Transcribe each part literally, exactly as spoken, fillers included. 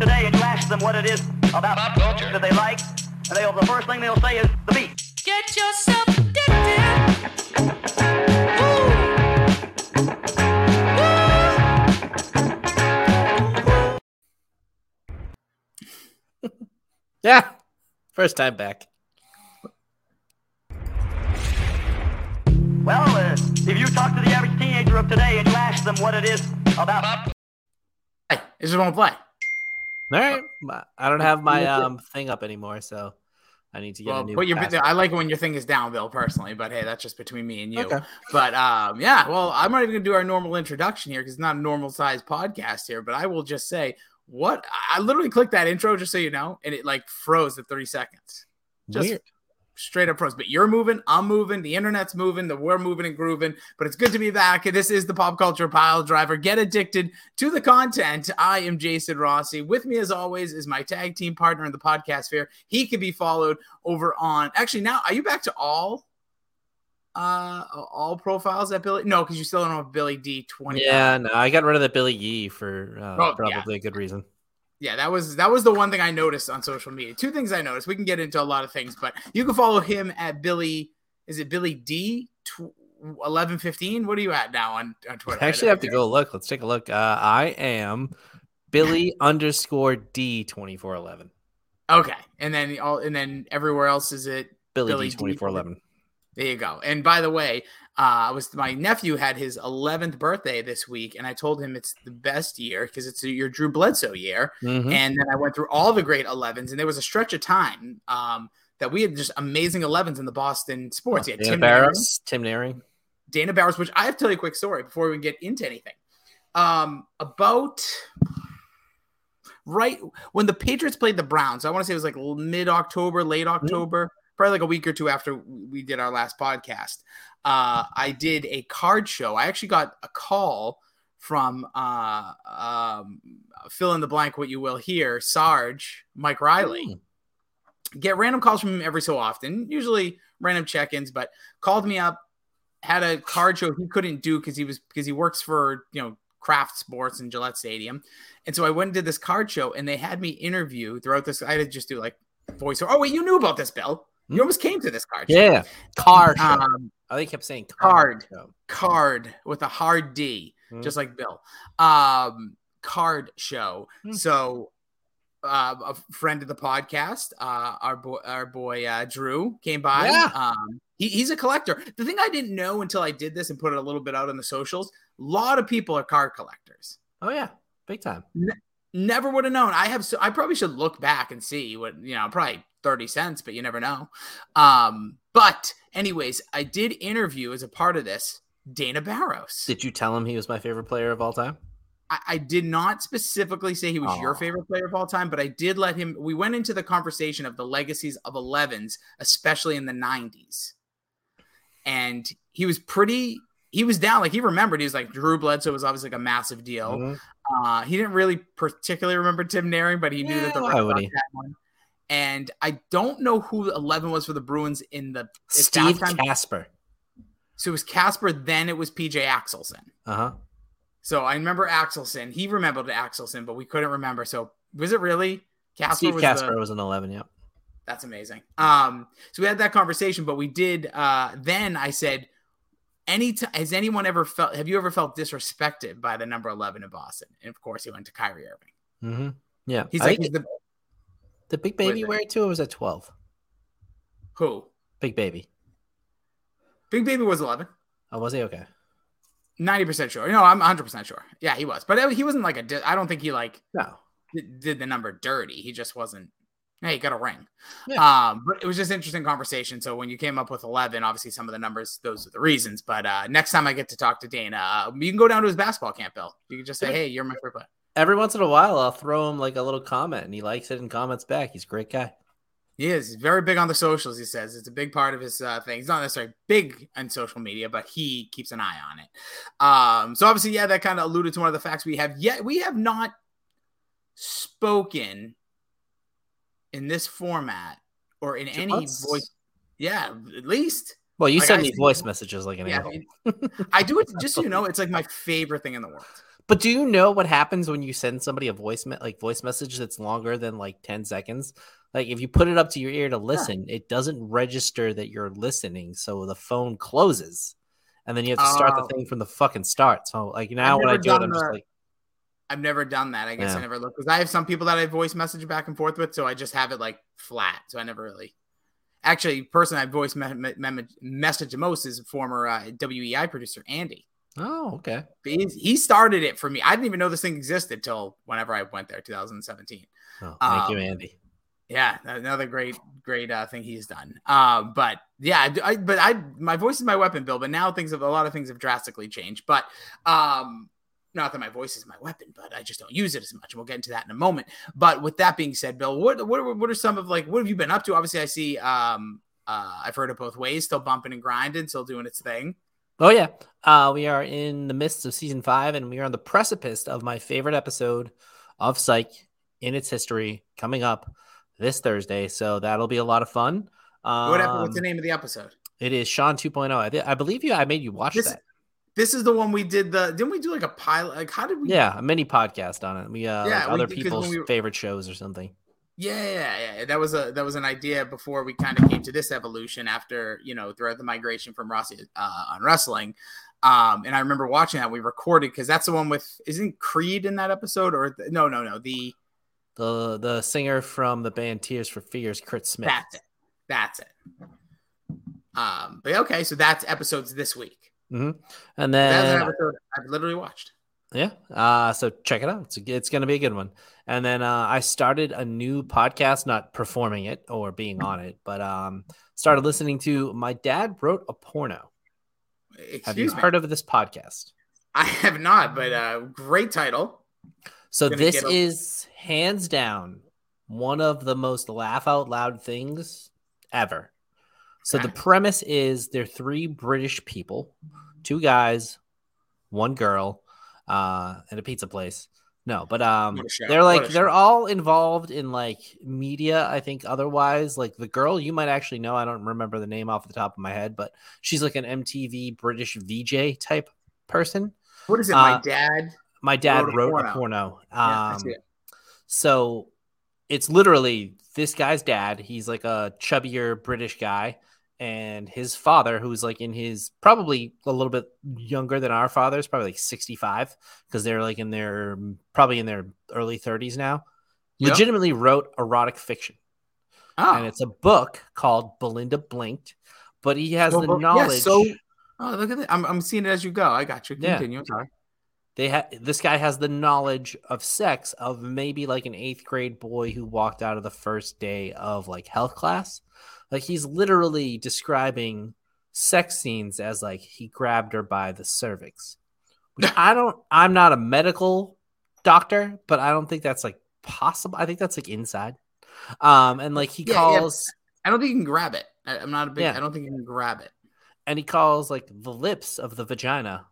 today and you ask them what it is about pop culture that they like, and they'll, the first thing they'll say is the beat. Get yourself addicted. Woo. Yeah, first time back. Well, uh, if you talk to the average teenager of today and you ask them what it is about pop Hey, I just want to play. All right, I don't have my um thing up anymore, so I need to get Well, a new. put your, password. I like it when your thing is down, Bill, personally, but hey, that's just between me and you. Okay. But um, yeah, well, I'm not even gonna do our normal introduction here because it's not a normal sized podcast here. But I will just say, what I literally clicked that intro just so you know, and it like froze at thirty seconds. Just Weird. straight up froze. But you're moving, I'm moving, the internet's moving, the we're moving and grooving. But it's good to be back. This is the Pop Culture Pile Driver. Get addicted to the content. I am Jason Rossi. With me, as always, is my tag team partner in the podcast fair. He can be followed over on. Actually, now are you back to all? Uh, all profiles at Billy? No, because you still don't have Billy D twenty. Yeah, no, I got rid of the Billy Yee for uh, Oh, probably yeah. a good reason. Yeah, that was that was the one thing I noticed on social media. Two things I noticed. We can get into a lot of things, but you can follow him at Billy. Is it Billy D eleven fifteen? What are you at now on, on Twitter? I actually have to go look. Let's take a look. Uh, I am Billy underscore D twenty four eleven. Okay, and then all and then everywhere else is it Billy, Billy D twenty four eleven. There you go. And by the way, uh, I was my nephew had his eleventh birthday this week, and I told him it's the best year because it's your Drew Bledsoe year. Mm-hmm. And then I went through all the great elevens, and there was a stretch of time um, that we had just amazing elevens in the Boston sports. Oh, Yeah, Dana Tim Barros, Tim Naring. Dana Barros, which I have to tell you a quick story before we get into anything. Um, about right when the Patriots played the Browns, I want to say it was like mid-October, late October, mm-hmm. probably like a week or two after we did our last podcast. Uh, I did a card show. I actually got a call from uh, um, fill in the blank, what you will here, Sarge, Mike Riley. Mm. Get random calls from him every so often, usually random check-ins, but called me up, had a card show he couldn't do because he was because he works for, you know, Kraft Sports in Gillette Stadium. And so I went and did this card show, and they had me interview throughout this. I had to just do like voiceover. Oh, wait, you knew about this, Bill. You almost came to this card show. Yeah, card show. Um, I think I kept saying card. Card, card with a hard D, mm. just like Bill. Um, card show. Mm. So uh, a friend of the podcast, uh, our boy, our boy uh, Drew came by. Yeah. Um, he, he's a collector. The thing I didn't know until I did this and put it a little bit out on the socials, a lot of people are card collectors. Oh, yeah. Big time. Ne- never would have known. I have. So, I probably should look back and see what, you know, probably thirty cents, but you never know. Um, but anyways, I did interview as a part of this Dana Barros. Did you tell him he was my favorite player of all time? I, I did not specifically say he was oh. your favorite player of all time, but I did let him. We went into the conversation of the legacies of elevens, especially in the nineties. And he was pretty, he was down. Like he remembered, he was like, Drew Bledsoe was obviously like a massive deal. Mm-hmm. Uh, he didn't really particularly remember Tim Naring, but he yeah, knew that the Red Sox had one. And I don't know who eleven was for the Bruins in the Steve Casper. So it was Casper, then it was P J Axelson. Uh-huh. So I remember Axelson. He remembered Axelson, but we couldn't remember. So was it really Casper? Steve was Casper the, was an eleven, yep. That's amazing. Um, so we had that conversation, but we did uh then I said, Any t- has anyone ever felt have you ever felt disrespected by the number eleven in Boston? And of course he went to Kyrie Irving. Mm-hmm. Yeah. He's I like he's the The Big Baby wear it too, or was that twelve? Who? Big Baby. Big Baby was eleven. Oh, was he? Okay. ninety percent sure. No, I'm one hundred percent sure. Yeah, he was. But he wasn't like a di- – I don't think he like no. did, did the number dirty. He just wasn't – hey, he got a ring. Yeah. Um, but it was just interesting conversation. So when you came up with eleven, obviously some of the numbers, those are the reasons. But uh, next time I get to talk to Dana, uh, you can go down to his basketball camp, Bill. You can just say, hey, you're my favorite player. Every once in a while, I'll throw him like a little comment, and he likes it and comments back. He's a great guy. He is. He's very big on the socials, he says. It's a big part of his uh, thing. He's not necessarily big on social media, but he keeps an eye on it. Um, so obviously, yeah, that kind of alluded to one of the facts we have. Yet we have not spoken in this format or in any What's... voice. Yeah, at least. Well, you like send I me see, voice messages like an yeah, animal. I, mean, I do it just so you know. It's like my favorite thing in the world. But do you know what happens when you send somebody a voice me- like voice message that's longer than like ten seconds? Like if you put it up to your ear to listen, yeah. it doesn't register that you're listening, so the phone closes, and then you have to start uh, the thing from the fucking start. So like now when I do it, I'm the, just like, I've never done that. I guess yeah. I never looked because I have some people that I voice message back and forth with, so I just have it like flat. So I never really. Actually, person I voice me- me- me- message the most is former uh, W E I producer Andy. Oh, okay. He's, he started it for me. I didn't even know this thing existed till whenever I went there, two thousand seventeen. Oh, thank um, you, Andy. Yeah, another great, great uh, thing he's done. Uh, but yeah, I, but I, my voice is my weapon, Bill. But now things have a lot of things have drastically changed. But um, not that my voice is my weapon, but I just don't use it as much. And we'll get into that in a moment. But with that being said, Bill, what what are, what are some of like what have you been up to? Obviously, I see. Um, uh, I've heard it both ways. Still bumping and grinding. Still doing its thing. Oh yeah, uh, we are in the midst of season five, and we are on the precipice of my favorite episode of Psych in its history coming up this Thursday, so that'll be a lot of fun. Um, what happened? What's the name of the episode? It is Sean two point oh. I, th- I believe you. I made you watch this, that. This is the one we did. The didn't we do like a pilot? Like how did we? Yeah, a mini podcast on it. We uh, yeah, like other we, people's we were... favorite shows or something. Yeah, yeah, yeah. That was a that was an idea before we kind of came to this evolution after you know throughout the migration from Rossi uh, on wrestling. Um, and I remember watching that we recorded because that's the one with isn't Creed in that episode or th- no no no the. The the singer from the band Tears for Fears, Kurt Smith. That's it. That's it. Um, but okay, so that's episodes this week. Mm-hmm. And then that's an episode I've literally watched. Yeah. Uh, so check it out. It's it's going to be a good one. And then uh, I started a new podcast, not performing it or being on it, but um, started listening to My Dad Wrote a Porno. Excuse have you me? heard of this podcast? I have not, but uh, great title. So this is hands down one of the most laugh out loud things ever. So okay. the premise is they're three British people, two guys, one girl, uh, at a pizza place. No, but um, they're like they're all involved in like media. I think otherwise, like the girl you might actually know. I don't remember the name off the top of my head, but she's like an M T V British V J type person. What is it? Uh, my dad. My dad wrote, wrote a porno. A porno. Um, yeah, I see it. So it's literally this guy's dad. He's like a chubbier British guy. And his father, who's like in his probably a little bit younger than our fathers, probably like sixty-five, because they're like in their probably in their early thirties now, yep. legitimately wrote erotic fiction. Oh. And it's a book called Belinda Blinked. But he has well, the knowledge. Yeah, so, oh, look at that. I'm, I'm seeing it as you go. I got you. Continue. Yeah. Sorry. They ha- this guy has the knowledge of sex of maybe like an eighth grade boy who walked out of the first day of like health class. Like he's literally describing sex scenes as like he grabbed her by the cervix. Which I don't, I'm not a medical doctor, but I don't think that's like possible. I think that's like inside. Um, and like he yeah, calls, yeah. I don't think you can grab it. I, I'm not a big, yeah. I don't think you can grab it. And he calls like the lips of the vagina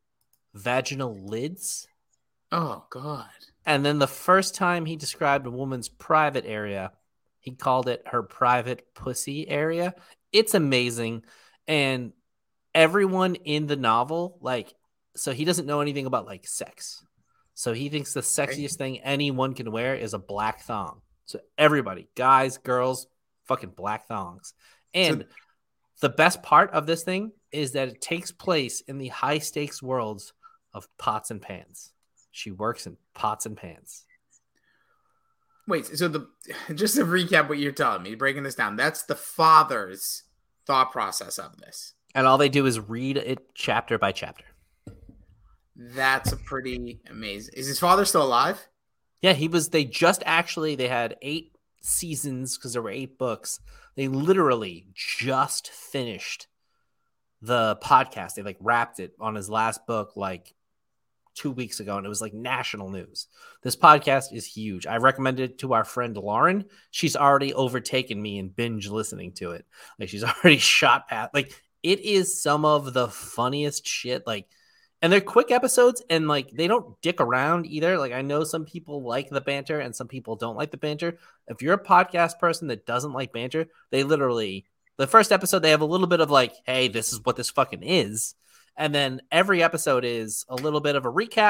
vaginal lids. Oh God. And then the first time he described a woman's private area, he called it her private pussy area. It's amazing. And everyone in the novel, like, so he doesn't know anything about like sex. So he thinks the sexiest thing anyone can wear is a black thong. So everybody, guys, girls, fucking black thongs. And so, the best part of this thing is that it takes place in the high stakes worlds of pots and pans. She works in pots and pans. Wait, so the just to recap what you're telling me, breaking this down, that's the father's thought process of this. And all they do is read it chapter by chapter. That's a pretty amazing. Is his father still alive? Yeah, he was. They just actually, they had eight seasons because there were eight books. They literally just finished the podcast. They like wrapped it on his last book like two weeks ago, and it was like national news. This podcast is huge. I recommended it to our friend Lauren. She's already overtaken me in binge listening to it. Like she's already shot past. Like it is some of the funniest shit. Like, and they're quick episodes, and like they don't dick around either. Like I know some people like the banter, and some people don't like the banter. If you're a podcast person that doesn't like banter, they literally the first episode they have a little bit of like, hey, this is what this fucking is. And then every episode is a little bit of a recap,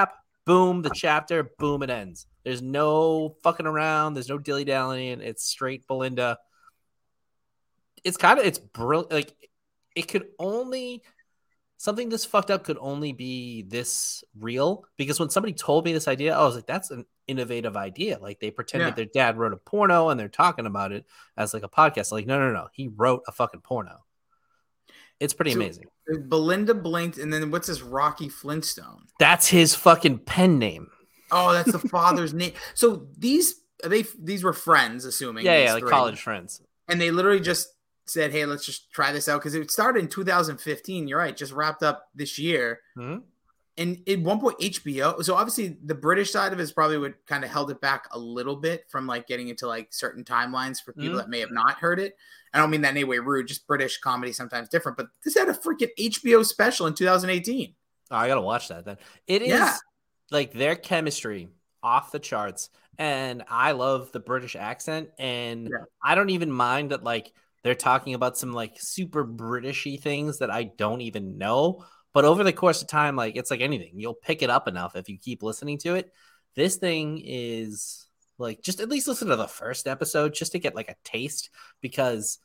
boom, the chapter, boom, it ends. There's no fucking around. There's no dilly dallying. It's straight Belinda. It's kind of it's brilliant. Like it could only something this fucked up could only be this real, because when somebody told me this idea, I was like, that's an innovative idea. Like they pretended Yeah. their dad wrote a porno and they're talking about it as like a podcast. Like, no, no, no. He wrote a fucking porno. It's pretty So, amazing. Belinda blinked, and then what's this Rocky Flintstone? That's his fucking pen name. Oh, that's the father's name. So these are they these were friends, assuming. Yeah, these yeah, like three. college friends. And they literally just said, "Hey, let's just try this out," because it started in two thousand fifteen. You're right, just wrapped up this year. Hmm? And at one point, H B O. So obviously, the British side of it is probably what kind of held it back a little bit from like getting into like certain timelines for people Mhm. that may have not heard it. I don't mean that in any way rude. Just British comedy sometimes different. But this had a freaking H B O special in two thousand eighteen. Oh, I gotta watch that then. It is Yeah. like their chemistry off the charts, and I love the British accent, and Yeah. I don't even mind that like they're talking about some like super Britishy things that I don't even know. But over the course of time, like it's like anything, you'll pick it up enough if you keep listening to it. This thing is like just at least listen to the first episode just to get like a taste, because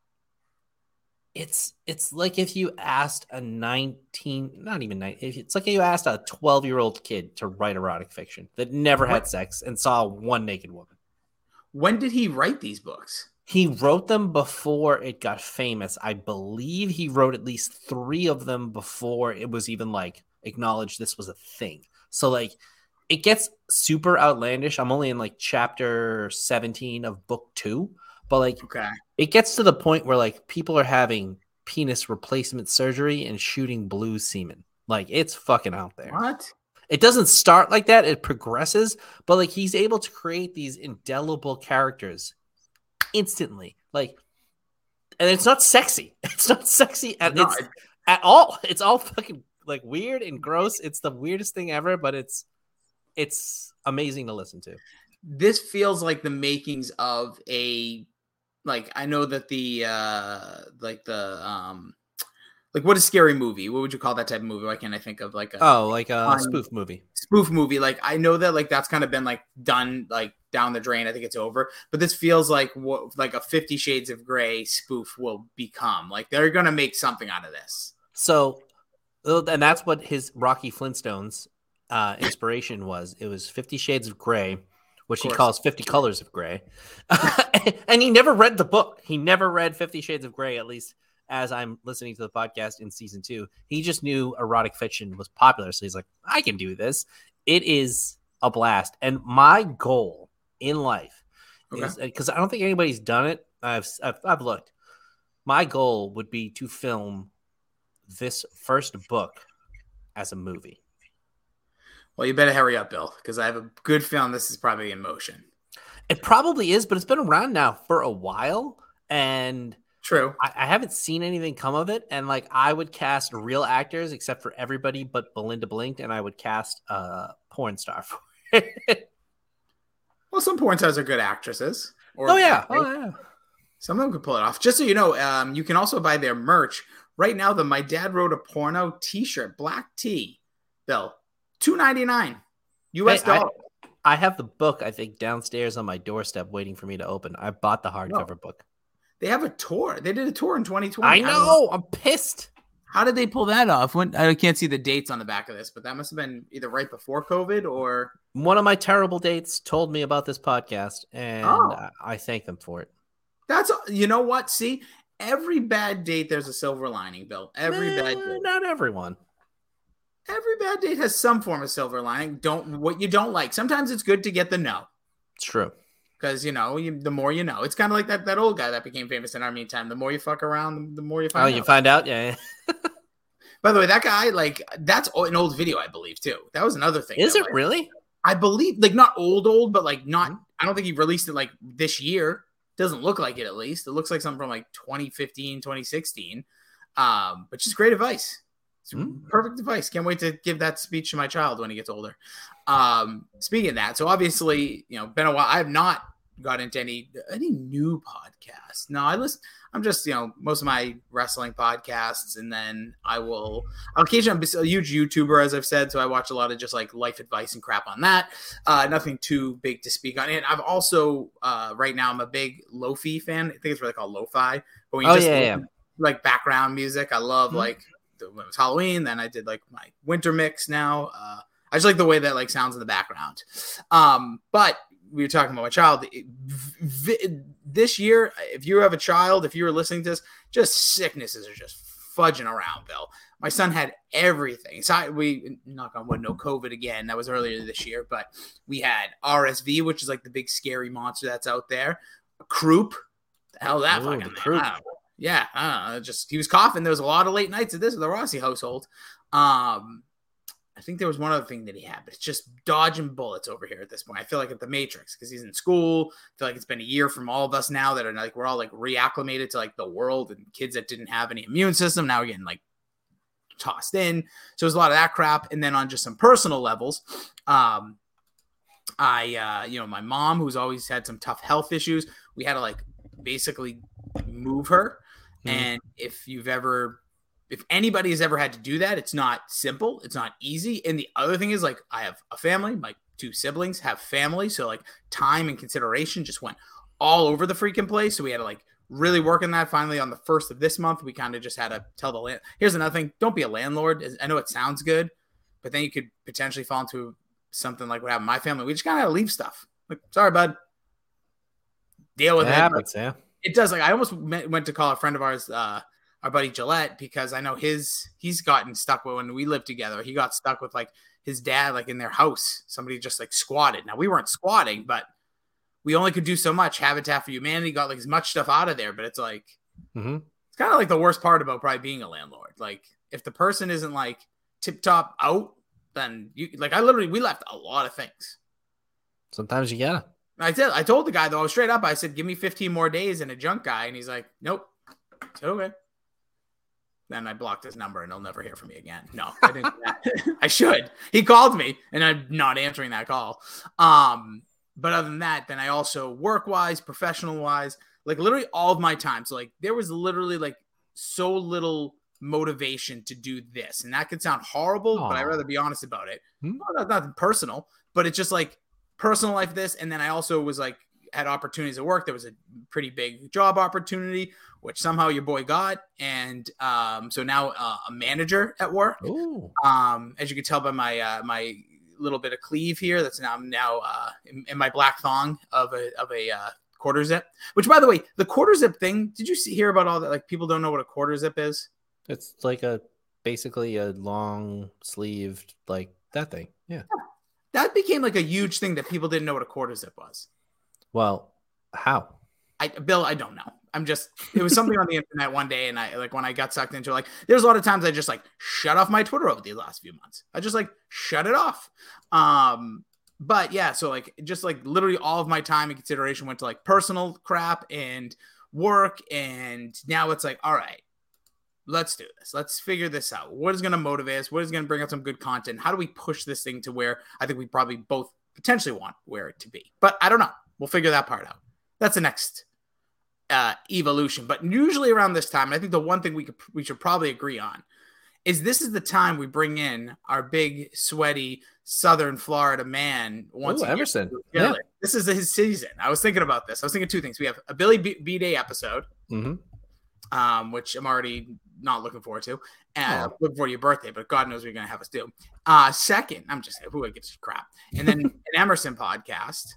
it's it's like if you asked a nineteen, not even nine, if it's like if you asked a twelve year old kid to write erotic fiction that never had What? sex and saw one naked woman. When did he write these books? He wrote them before it got famous. I believe he wrote at least three of them before it was even like acknowledged this was a thing. So like it gets super outlandish. I'm only in like chapter seventeen of book two, but like Okay. it gets to the point where like people are having penis replacement surgery and shooting blue semen. Like it's fucking out there. What? It doesn't start like that. It progresses, but like he's able to create these indelible characters instantly. Like, and it's not sexy. It's not sexy at, No, it's, I- at all. It's all fucking like weird and gross. It's the weirdest thing ever, but it's it's amazing to listen to. This feels like the makings of a like I know that the uh like the um like what is Scary Movie? What would you call that type of movie? Why can't I think of like a Oh, like a on- spoof movie. spoof movie? Like I know that like that's kind of been like done like down the drain. I think it's over. But this feels like what like a Fifty Shades of Grey spoof will become. Like they're gonna make something out of this. So, and that's what his Rocky Flintstones uh, inspiration was. It was Fifty Shades of Grey, which Of he course. calls Fifty Colors of Grey. And he never read the book. He never read Fifty Shades of Grey, at least as I'm listening to the podcast in season two. He just knew erotic fiction was popular. So he's like, I can do this. It is a blast. And my goal in life Okay. is because I don't think anybody's done it. I've, I've, I've looked. My goal would be to film this first book as a movie. Well, you better hurry up, Bill, because I have a good feeling this is probably in motion. It probably is, but it's been around now for a while, and True. I, I haven't seen anything come of it. And like, I would cast real actors except for everybody but Belinda Blinked, and I would cast a porn star for it. Well, some porn stars are good actresses. Or Oh yeah, actors. oh yeah. Some of them could pull it off. Just so you know, um, you can also buy their merch right now. The My Dad Wrote a Porno T-shirt, black tee, Bill, two ninety nine, U S Hey, I- dollar. I have the book, I think, downstairs on my doorstep waiting for me to open. I bought the hardcover book. They have a tour. They did a tour in twenty twenty. I don't know. I'm pissed. How did they pull that off? When I can't see the dates on the back of this, but that must have been either right before COVID or. One of my terrible dates told me about this podcast, and Oh. I, I thank them for it. That's you know what? See, every bad date there's a silver lining, Bill. Every Eh, bad date. not everyone. Every bad date has some form of silver lining. Don't what you don't like. Sometimes it's good to get the no. It's true. Because, you know, you, the more you know. It's kind of like that, that old guy that became famous in our meantime. The more you fuck around, the more you Oh, find you out. find out? Yeah. By the way, that guy, like, that's an old video, I believe, too. That was another thing. Is that, it like, really? I believe, like, not old, old, but, like, not, Mhm. I don't think he released it, like, this year. Doesn't look like it, at least. It looks like something from, like, twenty fifteen, twenty sixteen. Um, but just great advice. It's Mm. perfect advice. Can't wait to give that speech to my child when he gets older. Um, speaking of that, so obviously, you know, been a while. I have not got into any any new podcasts. No, I listen. I'm just, you know, most of my wrestling podcasts, and then I will occasionally. I'm a huge YouTuber, as I've said, so I watch a lot of just like life advice and crap on that. Uh, nothing too big to speak on. And I've also uh, right now I'm a big lo-fi fan. I think it's really called lo-fi. But when you Oh, just yeah, listen, yeah. like background music, I love Mm-hmm. like when it was Halloween. Then I did like my winter mix. Now uh, I just like the way that like sounds in the background. Um, but we were talking about my child. This year, if you have a child, if you were listening to this, just sicknesses are just fudging around, Bill. My son had everything. So we, knock on wood, no COVID again. That was earlier this year. But we had R S V, which is like the big scary monster that's out there. Croup. The hell that Ooh, fucking the thing. croup. I don't know. Yeah, I don't know. Just he was coughing. There was a lot of late nights at this, the Rossi household. Um, I think there was one other thing that he had, but it's just dodging bullets over here at this point. I feel like at the Matrix because he's in school. I feel like it's been a year from all of us now that are like we're all like reacclimated to like the world, and kids that didn't have any immune system now we're getting like tossed in. So there's a lot of that crap. And then on just some personal levels, um, I uh, you know, my mom, who's always had some tough health issues, we had to like basically move her. Mm. And if you've ever If anybody has ever had to do that, it's not simple. It's not easy. And the other thing is, like, I have a family. My two siblings have family. So, like, time and consideration just went all over the freaking place. So we had to, like, really work on that. Finally, on the first of this month, we kind of just had to tell the land. Here's another thing. Don't be a landlord. I know it sounds good, but then you could potentially fall into something like what happened to my family. We just kind of had to leave stuff. Like, sorry, bud. Deal with It it. happens, yeah. It does. Like, I almost went to call a friend of ours, uh, our buddy Gillette, because I know his he's gotten stuck with when we lived together. He got stuck with like his dad, like in their house. Somebody just like squatted. Now we weren't squatting, but we only could do so much. Habitat for Humanity got like as much stuff out of there, but it's like Mm-hmm. it's kind of like the worst part about probably being a landlord. Like if the person isn't like tip top out, then you like I literally we left a lot of things. Sometimes you gotta. I said I told the guy though, I was straight up. I said, "Give me fifteen more days and a junk guy," and he's like, "Nope." I said, "Okay." Then I blocked his number and he'll never hear from me again. No, I didn't do that. I should. He called me and I'm not answering that call. Um, but other than that, then I also work-wise, professional-wise, like literally all of my time. So like there was literally like so little motivation to do this. And that could sound horrible, Aww. But I'd rather be honest about it. Hmm? Well, that's nothing personal, but it's just like personal life this. And then I also was like, had opportunities at work. There was a pretty big job opportunity, which somehow your boy got. And um, so now uh, a manager at work. Ooh. Um, as you can tell by my uh, my little bit of cleave here, that's now I'm now uh, in, in my black thong of a of a uh, quarter zip. Which, by the way, the quarter zip thing. Did you see, hear about all that? Like people don't know what a quarter zip is. It's like a basically a long sleeved like that thing. Yeah. yeah. That became like a huge thing that people didn't know what a quarter zip was. Well, how? I Bill, I don't know. I'm just, it was something on the internet one day. And I like when I got sucked into it, like there's a lot of times I just like shut off my Twitter over the last few months. I just like shut it off. Um, but yeah, so like just like literally all of my time and consideration went to like personal crap and work. And now it's like, all right, let's do this. Let's figure this out. What is going to motivate us? What is going to bring out some good content? How do we push this thing to where I think we probably both potentially want where it to be? But I don't know. We'll figure that part out. That's the next uh, evolution. But usually around this time, and I think the one thing we could we should probably agree on is this is the time we bring in our big, sweaty Southern Florida man. Once Ooh, Emerson. Yeah. This is his season. I was thinking about this. I was thinking two things. We have a Billy B, B Day episode, mm-hmm. um, which I'm already not looking forward to. And oh. looking forward to your birthday, but God knows what you're going to have us do. Uh, second, I'm just who gives crap. And then an Emerson podcast.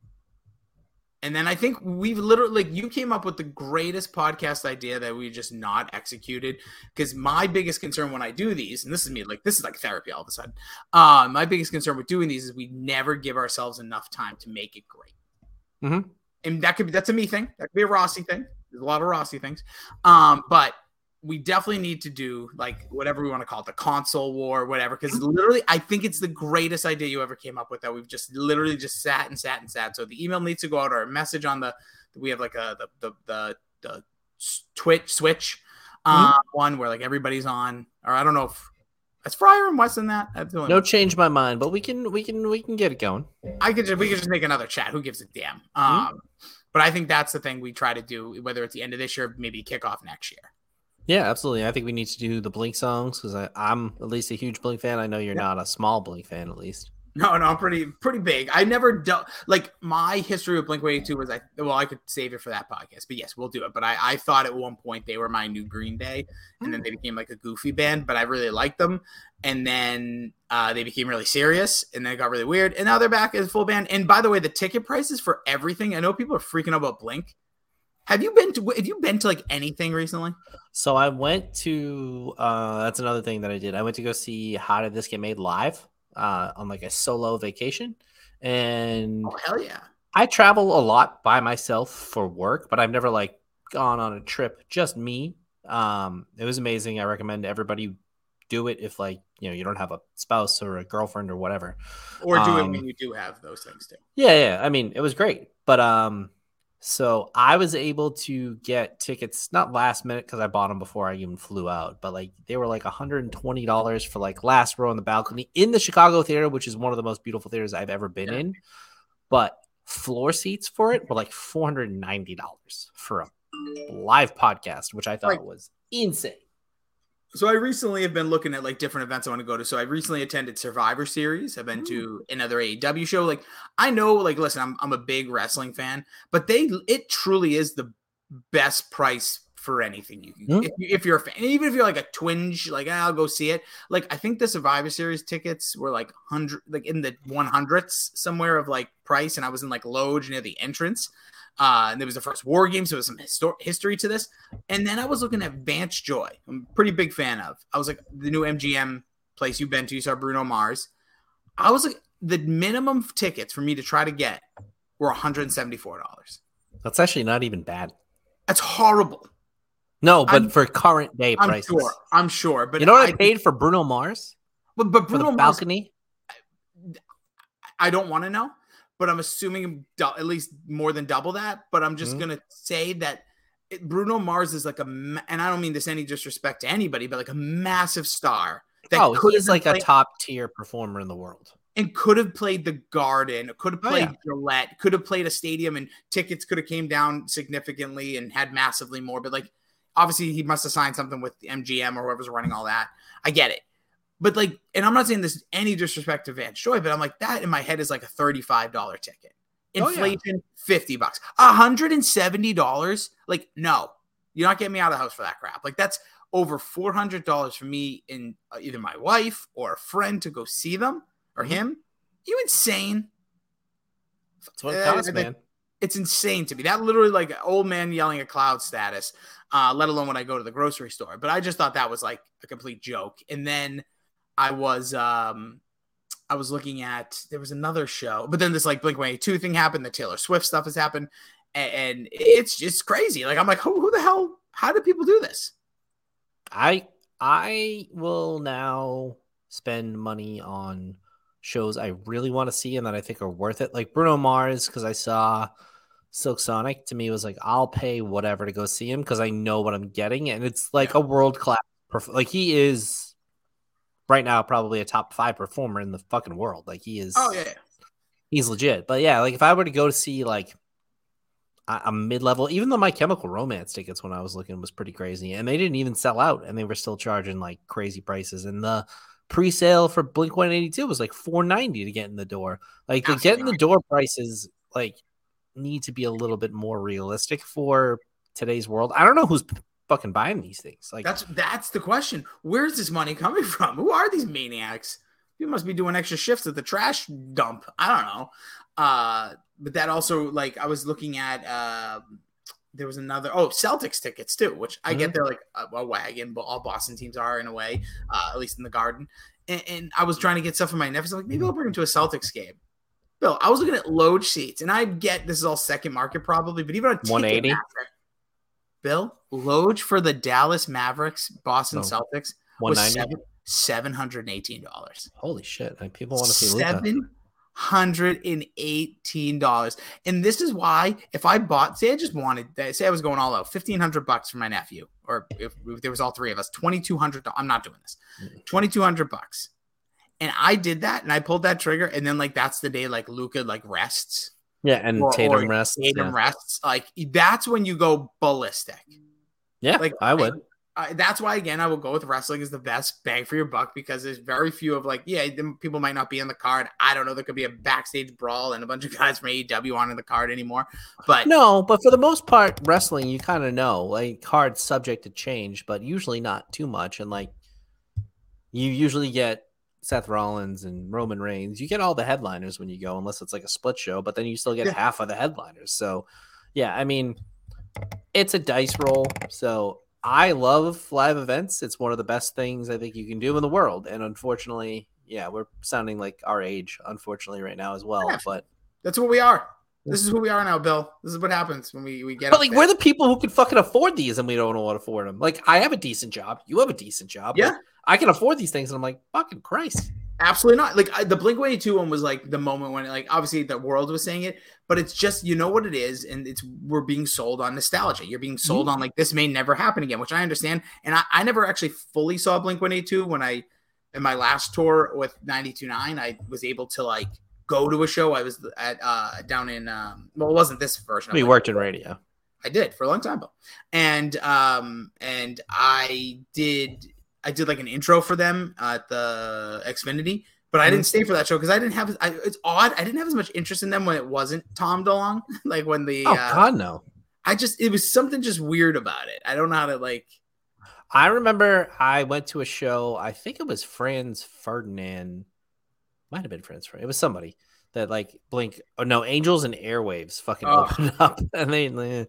And then I think we've literally, like, you came up with the greatest podcast idea that we just not executed. Because my biggest concern when I do these, and this is me, like, this is like therapy all of a sudden. Uh, my biggest concern with doing these is we never give ourselves enough time to make it great. Mm-hmm. And that could be, that's a me thing. That could be a Rossi thing. There's a lot of Rossi things. Um, but we definitely need to do like whatever we want to call it, the console war, whatever. Because literally, I think it's the greatest idea you ever came up with that we've just literally just sat and sat and sat. So the email needs to go out, or a message on the, we have like a, the, the, the, the Twitch switch uh, mm-hmm. one where like everybody's on, or I don't know if, Is Fryer and West in that? That's the only No, one. change my mind, but we can we can we can get it going. I could just, we could just make another chat. Who gives a damn? Um, but I think that's the thing we try to do, whether it's the end of this year, maybe kick off next year. Yeah, absolutely. I think we need to do the Blink songs because I'm at least a huge Blink fan. I know you're Yeah. not a small Blink fan, at least. No, no, I'm pretty pretty big. I never dealt like my history with Blink one eighty-two was I well, I could save it for that podcast, but yes, we'll do it. But I, I thought at one point they were my new Green Day, and then they became like a goofy band, but I really liked them. And then uh, they became really serious, and then it got really weird. And now they're back as a full band. And by the way, the ticket prices for everything, I know people are freaking out about Blink. Have you been to have you been to like anything recently? So I went to uh that's another thing that I did. I went to go see How Did This Get Made live uh on like a solo vacation. And Oh hell yeah. I travel a lot by myself for work, but I've never like gone on a trip just me. Um it was amazing. I recommend everybody do it if like, you know, you don't have a spouse or a girlfriend or whatever. Or do Um, it when you do have those things too. Yeah, yeah. I mean, it was great. But um so I was able to get tickets not last minute because I bought them before I even flew out, but like they were like one hundred twenty dollars for like last row on the balcony in the Chicago theater, which is one of the most beautiful theaters I've ever been Yeah. in. But floor seats for it were like four hundred ninety dollars for a live podcast, which I thought Like- was insane. So I recently have been looking at like different events I want to go to. So I recently attended Survivor Series. I've been to another A E W show. Like I know, like listen, I'm I'm a big wrestling fan, but they it truly is the best price for anything you can. Hmm. If, you, if you're a fan, even if you're like a twinge, like ah, I'll go see it. Like I think the Survivor Series tickets were like hundred, like in the one hundredths somewhere of like price, and I was in like Loge near the entrance. Uh, and there was the first War Games, so there was some histor- history to this. And then I was looking at Vance Joy. I'm a pretty big fan of. I was like, the new M G M place you've been to, you saw Bruno Mars. I was like, the minimum tickets for me to try to get were one hundred seventy-four dollars. That's actually not even bad. That's horrible. No, but I'm- for current day I'm prices. sure. I'm sure. But You know what I, I paid for Bruno Mars But, but for Bruno the Mars, balcony? I don't want to know, but I'm assuming du- at least more than double that. But I'm just Mhm. going to say that it, Bruno Mars is like a, ma- and I don't mean this any disrespect to anybody, but like a massive star. That Oh, could he's have like a played- top tier performer in the world. and could have played the Garden, could have Oh, played yeah. Gillette, could have played a stadium, and tickets could have came down significantly and had massively more. But like, obviously, he must have signed something with M G M or whoever's running all that. I get it, but like, and I'm not saying this any disrespect to Vance Joy, but I'm like that in my head is like a thirty-five dollars ticket. Oh, yeah. Inflation, fifty bucks, one hundred seventy dollars. Like, no, you're not getting me out of the house for that crap. Like, that's over four hundred dollars for me and uh, either my wife or a friend to go see them or Mhm. him. You insane? That's what it Uh, costs, I think- man. It's insane to me. That literally like old man yelling at cloud status, uh, let alone when I go to the grocery store. But I just thought that was like a complete joke. And then I was um I was looking at there was another show, but then this like Blink one eighty-two thing happened, the Taylor Swift stuff has happened, and, and it's just crazy. Like I'm like, who, who the hell? How do people do this? I I will now spend money on shows I really want to see and that I think are worth it. Like Bruno Mars, because I saw Silk Sonic. To me, was like I'll pay whatever to go see him because I know what I'm getting, and it's like Yeah. a world class. Perf- like he is right now probably a top five performer in the fucking world. Like he is. Oh yeah, He's legit. But yeah, like if I were to go to see like a, a mid-level, even though My Chemical Romance tickets when I was looking was pretty crazy, and they didn't even sell out, and they were still charging like crazy prices. And the pre-sale for Blink one eighty-two was like four ninety to get in the door. Like the That's get in the nice. door prices like need to be a little bit more realistic for today's world. I don't know who's fucking buying these things. Like that's that's the question. Where's this money coming from? Who are these maniacs? You must be doing extra shifts at the trash dump. I don't know. Uh, but that also, like, I was looking at. Uh, there was another. Oh, Celtics tickets too, which I get. They're like a, a wagon, but all Boston teams are in a way, uh, at least in the Garden. And, and I was trying to get stuff for my nephews. I'm like, maybe I'll bring him to a Celtics game. Bill, I was looking at Loge seats, and I get this is all second market probably, but even on one eighty? Ticketmaster, Bill, Loge for the Dallas Mavericks, Boston Oh. Celtics one was ninety. seven seven hundred and eighteen dollars. Holy shit! Like, people want to see Luka. Seven hundred eighteen dollars. And this is why if I bought, say I just wanted, say I was going all out, fifteen hundred bucks for my nephew, or if, if there was all three of us, twenty-two hundred. I'm not doing this. twenty-two hundred bucks. And I did that and I pulled that trigger. And then like, that's the day like Luka like rests. Yeah. And or, Tatum or rests. Tatum yeah. rests. Like that's when you go ballistic. Yeah. Like I would. Uh, that's why, again, I will go with wrestling is the best bang for your buck because there's very few of like, yeah, people might not be on the card. I don't know. There could be a backstage brawl and a bunch of guys from A E W on the card anymore. But no, but for the most part, wrestling, you kind of know, like cards subject to change, but usually not too much. And like you usually get Seth Rollins and Roman Reigns. You get all the headliners when you go, unless it's like a split show, but then you still get yeah. half of the headliners. So yeah, I mean, it's a dice roll. So I love live events. It's one of the best things I think you can do in the world. And unfortunately, yeah, we're sounding like our age, unfortunately, right now as well. Yeah. But that's what we are. This is who we are now, Bill. This is what happens when we, we get But like there. We're the people who can fucking afford these and we don't know what to afford them. Like I have a decent job. You have a decent job. Yeah. I can afford these things. And I'm like, fucking Christ. Absolutely not. Like I, the Blink one eighty-two one was like the moment when like obviously the world was saying it, but it's just, you know what it is. And it's, we're being sold on nostalgia. You're being sold mm-hmm. on like, this may never happen again, which I understand. And I, I never actually fully saw Blink one eighty-two when I, in my last tour with ninety-two point nine, I was able to like go to a show. I was at, uh, down in, um, well, it wasn't this version. We worked in radio. I did for a long time. And, um, and I did, I did like an intro for them at the Xfinity, but I didn't stay for that show because I didn't have. I, it's odd. I didn't have as much interest in them when it wasn't Tom DeLonge. Like when the oh uh, god no, I just it was something just weird about it. I don't know how to like. I remember I went to a show. I think it was Franz Ferdinand. Might have been Franz Ferdinand. It was somebody that like Blink. Oh no, Angels and Airwaves fucking oh. opened up, and they like.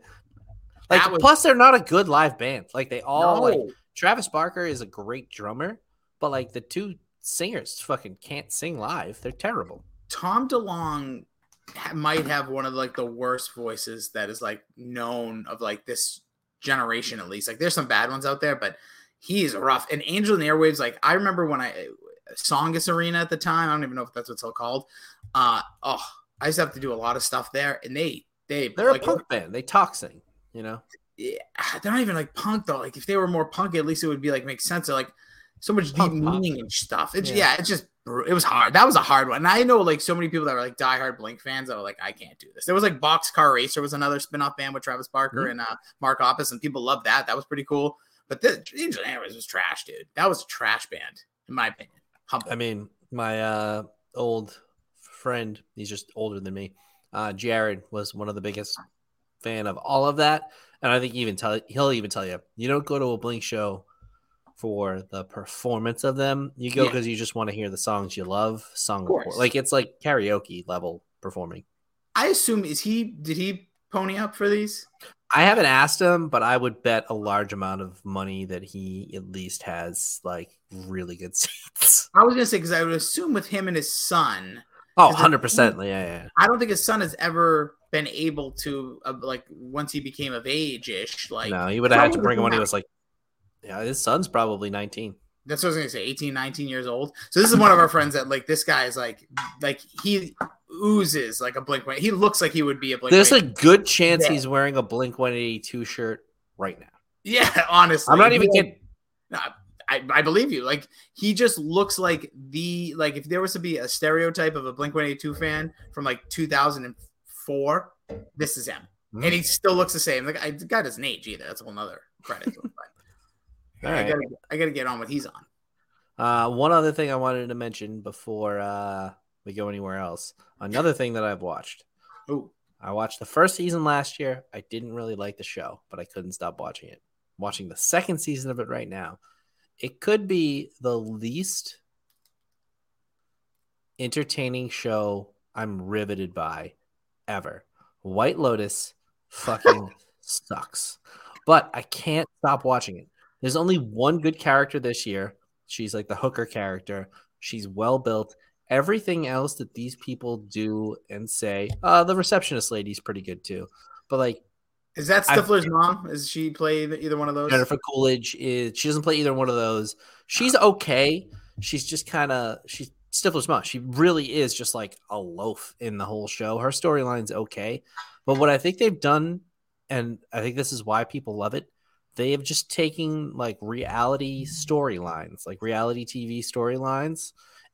Was, plus, they're not a good live band. Like they all no. like. Travis Barker is a great drummer, but like the two singers fucking can't sing live. They're terrible. Tom DeLonge ha- might have one of like the worst voices that is like known of like this generation, at least. Like there's some bad ones out there, but he is rough. And Angel and Airwaves, like I remember when I Songus Arena at the time. I don't even know if that's what's called. Uh, oh, I used to have to do a lot of stuff there, and they they they're like, a punk band. They talk sing, you know. Yeah, they're not even like punk though. Like if they were more punk, at least it would be like make sense. They're like so much deep punk, meaning punk. and stuff. It's yeah. yeah, it's just it was hard. That was a hard one. And I know like so many people that were like diehard Blink fans that were like, I can't do this. There was like Boxcar Racer was another spin-off band with Travis Barker mm-hmm. and uh, Mark Hoppus, and people loved that. That was pretty cool. But the Angel Airwaves was trash, dude. That was a trash band, in my opinion. Humble. I mean, my uh, old friend, he's just older than me. Uh, Jared was one of the biggest fan of all of that. And I think even tell he'll even tell you, you don't go to a Blink show for the performance of them. You go because yeah. you just want to hear the songs you love, sung like it's like karaoke level performing. I assume is he did he pony up for these? I haven't asked him, but I would bet a large amount of money that he at least has like really good seats. I was gonna say because I would assume with him and his son. Oh, one hundred percent. Yeah, yeah. I don't think his son has ever been able to, uh, like, once he became of age-ish. Like, no, he would have had to bring him when he was, like, yeah, his son's probably nineteen. That's what I was going to say, eighteen, nineteen years old. So this is one of our friends that, like, this guy is, like, like he oozes like a Blink. He looks like he would be a Blink. There's a good chance yeah. he's wearing a Blink one eighty-two shirt right now. Yeah, honestly. I'm not even yeah. kidding. No, I, I believe you. Like he just looks like the like if there was to be a stereotype of a Blink one eighty-two fan from like two thousand four, this is him, mm-hmm. and he still looks the same. Like I, the guy doesn't age either. That's a whole nother credit to him. But, All right, I gotta, I gotta get on what he's on. Uh, one other thing I wanted to mention before uh, we go anywhere else. Another thing that I've watched. Ooh. I watched the first season last year. I didn't really like the show, but I couldn't stop watching it. I'm watching the second season of it right now. It could be the least entertaining show I'm riveted by ever. White Lotus fucking sucks. But I can't stop watching it. There's only one good character this year. She's like the hooker character. She's well built. Everything else that these people do and say, uh, the receptionist lady's pretty good too. But like, is that Stifler's mom? Is she play either one of those? Jennifer Coolidge is. She doesn't play either one of those. She's okay. She's just kind of. She's Stifler's mom. She really is just like a loaf in the whole show. Her storyline's okay. But what I think they've done, and I think this is why people love it, they have just taken like reality storylines, like reality T V storylines,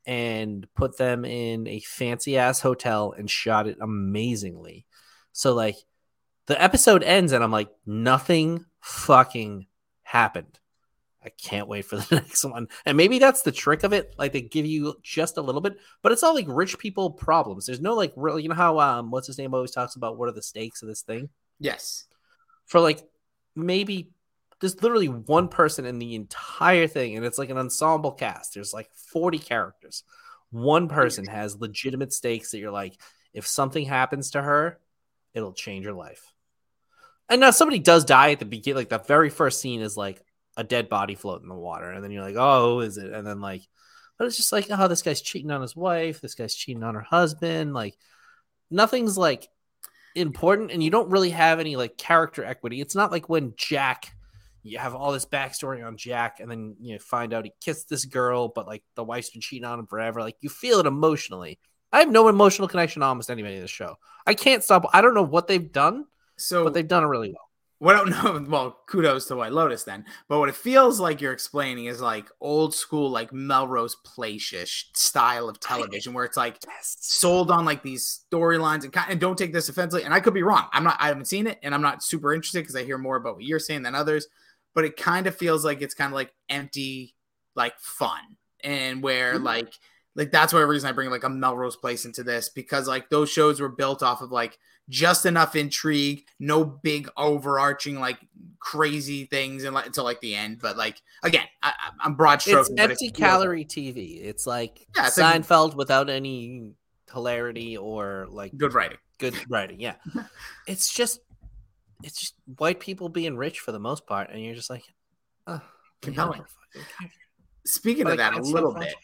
and put them in a fancy ass hotel and shot it amazingly. So like the episode ends and I'm like, nothing fucking happened. I can't wait for the next one. And maybe that's the trick of it. Like they give you just a little bit, but it's all like rich people problems. There's no like really, you know how, um, what's his name always talks about what are the stakes of this thing? Yes. For like maybe there's literally one person in the entire thing. And it's like an ensemble cast. There's like forty characters. One person has legitimate stakes that you're like, if something happens to her, it'll change her life. And now somebody does die at the beginning. Like the very first scene is like a dead body floating in the water. And then you're like, oh, who is it? And then like, but it's just like, oh, this guy's cheating on his wife. This guy's cheating on her husband. Like nothing's like important. And you don't really have any like character equity. It's not like when Jack, you have all this backstory on Jack and then you know, find out he kissed this girl, but like the wife's been cheating on him forever. Like you feel it emotionally. I have no emotional connection to almost anybody in the show. I can't stop. I don't know what they've done, so but they've done it really well. What I don't know, well, kudos to White Lotus then. But what it feels like you're explaining is like old school, like Melrose Place-ish style of television, where it's like Yes. sold on like these storylines and, and don't take this offensively. And I could be wrong. I'm not. I haven't seen it, and I'm not super interested because I hear more about what you're saying than others. But it kind of feels like it's kind of like empty, like fun, and where mm-hmm. like like that's why the reason I bring like a Melrose Place into this, because like those shows were built off of like just enough intrigue, no big overarching like crazy things and like until like the end. But like again, I, I'm broad strokes. It's empty it's calorie like, T V. It's like yeah, it's Seinfeld like, without any hilarity or like good writing. Good writing, yeah. It's just it's just white people being rich for the most part, and you're just like, oh, compelling. Yeah, Speaking but of that, a little bit,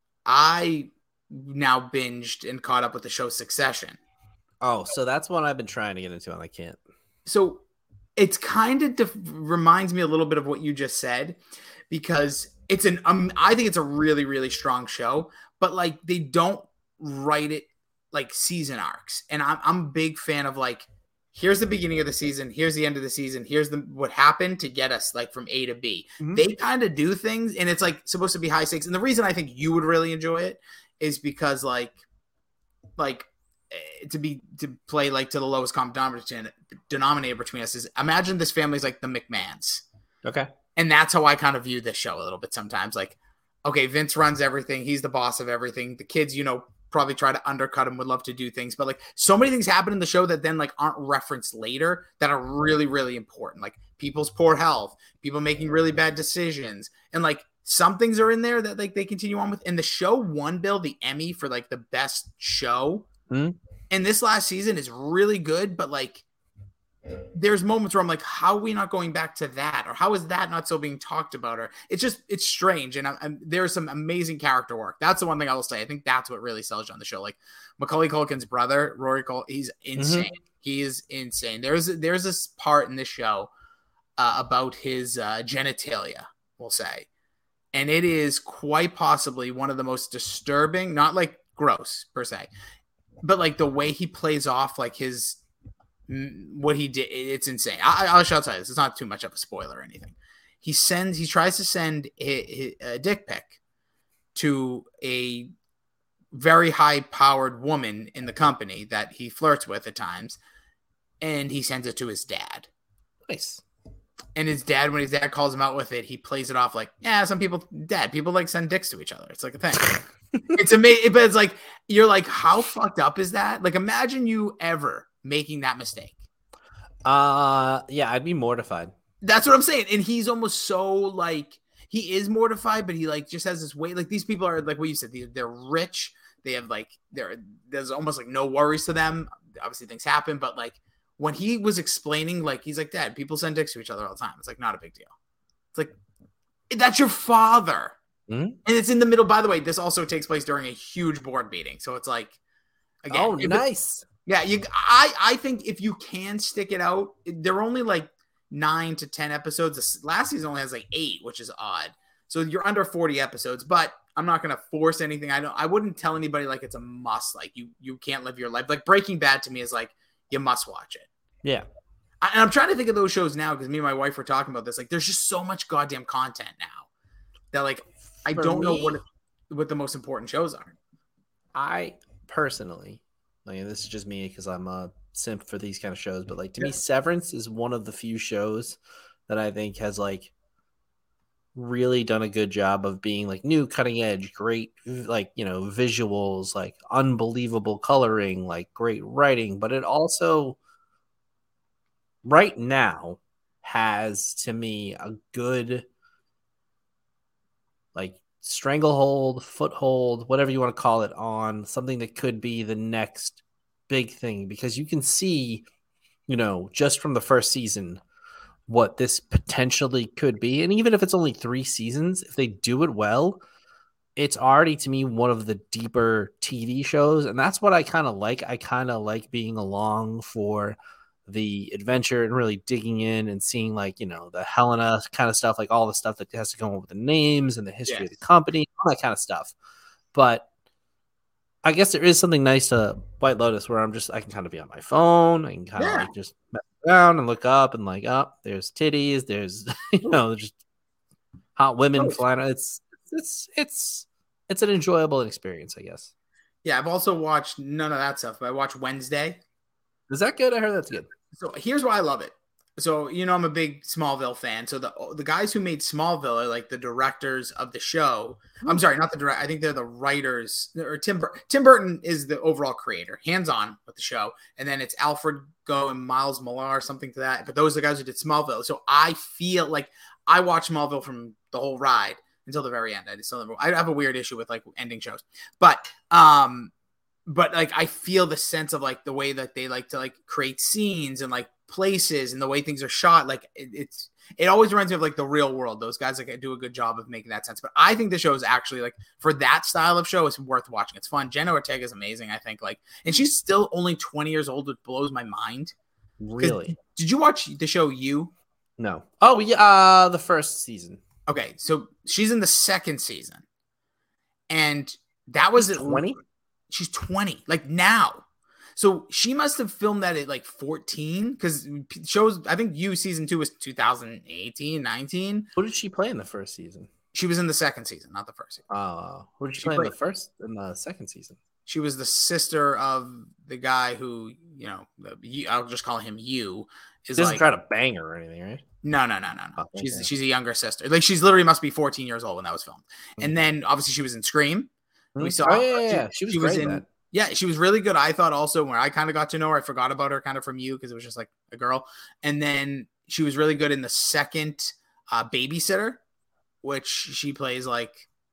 I now binged and caught up with the show Succession. Oh, so that's one I've been trying to get into and I can't. So it's kind of def- reminds me a little bit of what you just said, because it's an um, I think it's a really, really strong show, but like they don't write it like season arcs. And I'm, I'm a big fan of like, here's the beginning of the season, here's the end of the season, here's the what happened to get us like from A to B. Mm-hmm. They kind of do things and it's like supposed to be high stakes. And the reason I think you would really enjoy it is because like, like, to be to play like to the lowest common denominator, denominator between us is imagine this family's like the McMahons. Okay. And that's how I kind of view this show a little bit sometimes. Like, okay, Vince runs everything. He's the boss of everything. The kids, you know, probably try to undercut him, would love to do things. But like so many things happen in the show that then like aren't referenced later that are really, really important. Like people's poor health, people making really bad decisions. And like some things are in there that like they continue on with. And the show won Bill the Emmy for like the best show. Mm-hmm. And this last season is really good, but like there's moments where I'm like, how are we not going back to that? Or how is that not so being talked about? Or it's just, it's strange. And I'm, I'm, there's some amazing character work. That's the one thing I will say. I think that's what really sells you on the show. Like Macaulay Culkin's brother, Rory Culkin, he's insane. Mm-hmm. He is insane. There's, there's this part in this show uh, about his uh, genitalia, we'll say. And it is quite possibly one of the most disturbing, not like gross per se, but like the way he plays off like his what he did, it's insane. I, I'll tell you this. It's not too much of a spoiler or anything. He sends, he tries to send a, a dick pic to a very high-powered woman in the company that he flirts with at times, and he sends it to his dad. Nice. And his dad, when his dad calls him out with it, he plays it off like, yeah, some people, dad, people like send dicks to each other. It's like a thing. It's amazing, but it's like, you're like, how fucked up is that? Like, imagine you ever making that mistake. Uh, yeah, I'd be mortified. That's what I'm saying. And he's almost so like, he is mortified, but he like just has this weight. Like these people are like what you said, they're rich. They have like, they're, there's almost like no worries to them. Obviously things happen, but like when he was explaining, like, he's like, Dad, people send dicks to each other all the time. It's like, not a big deal. It's like, that's your father. Mm-hmm. And it's in the middle. By the way, this also takes place during a huge board meeting. So it's like, again, oh, nice. It, yeah. You, I, I think if you can stick it out, they're only like nine to ten episodes. This last season only has like eight, which is odd. So you're under forty episodes, but I'm not gonna force anything. I don't. I wouldn't tell anybody like it's a must. Like you, you can't live your life. Like Breaking Bad to me is like you must watch it. Yeah. I, and I'm trying to think of those shows now because me and my wife were talking about this. Like, there's just so much goddamn content now that like I For don't know me- what it, what the most important shows are. I personally, like, this is just me because I'm a simp for these kind of shows, but like to Yeah. me, Severance is one of the few shows that I think has like really done a good job of being like new, cutting edge, great, like, you know, visuals, like unbelievable coloring, like great writing, but it also right now has to me a good like stranglehold, foothold, whatever you want to call it, on something that could be the next big thing, because you can see, you know, just from the first season what this potentially could be. And even if it's only three seasons, if they do it well, it's already to me one of the deeper T V shows. And that's what I kind of like. I kind of like being along for the adventure and really digging in and seeing, like, you know, the Helena kind of stuff, like all the stuff that has to go on with the names and the history Yes. of the company, all that kind of stuff. But I guess there is something nice to White Lotus where I'm just, I can kind of be on my phone. I can kind of Yeah. like just mess around and look up and like, oh, there's titties. There's, you know, just hot women Oh. flying. It's, it's, it's, it's an enjoyable experience, I guess. Yeah, I've also watched none of that stuff, but I watched Wednesday. Is that good? I heard that's good. So here's why I love it. So, you know, I'm a big Smallville fan. So the the guys who made Smallville are like the directors of the show. I'm sorry, not the director. I think they're the writers. Or Tim Bur- Tim Burton is the overall creator, hands on with the show. And then it's Alfred Go and Miles Millar, something to that. But those are the guys who did Smallville. So I feel like I watched Smallville from the whole ride until the very end. I just still never, I have a weird issue with like ending shows, but um, but like I feel the sense of like the way that they like to like create scenes and like places and the way things are shot. Like it, it's it always reminds me of like the real world. Those guys like do a good job of making that sense. But I think the show is actually like for that style of show, it's worth watching. It's fun. Jenna Ortega is amazing. I think like, and she's still only twenty years old, which blows my mind. Really? Did you watch the show You? No. Oh, yeah. Uh, the first season. Okay, so she's in the second season, and that was at twenty? She's twenty, like now. So she must have filmed that at like fourteen, because shows, I think You season two was two thousand eighteen, nineteen. Who did she play in the first season? She was in the second season, not the first season. Uh, who did she, She play in played- the first in the second season? She was the sister of the guy who, you know, the, I'll just call him You. Is She doesn't like try to bang her or anything, right? no, no, no, no, no. Oh, She's okay. she's a younger sister. Like she's literally must be fourteen years old when that was filmed. And then obviously she was in Scream. We saw. Oh, yeah, yeah, yeah. She was she great was in in. that. Yeah, she was really good. I thought also where I kind of got to know her, I forgot about her kind of from You because it was just like a girl. And then she was really good in the second uh, Babysitter, which she plays like,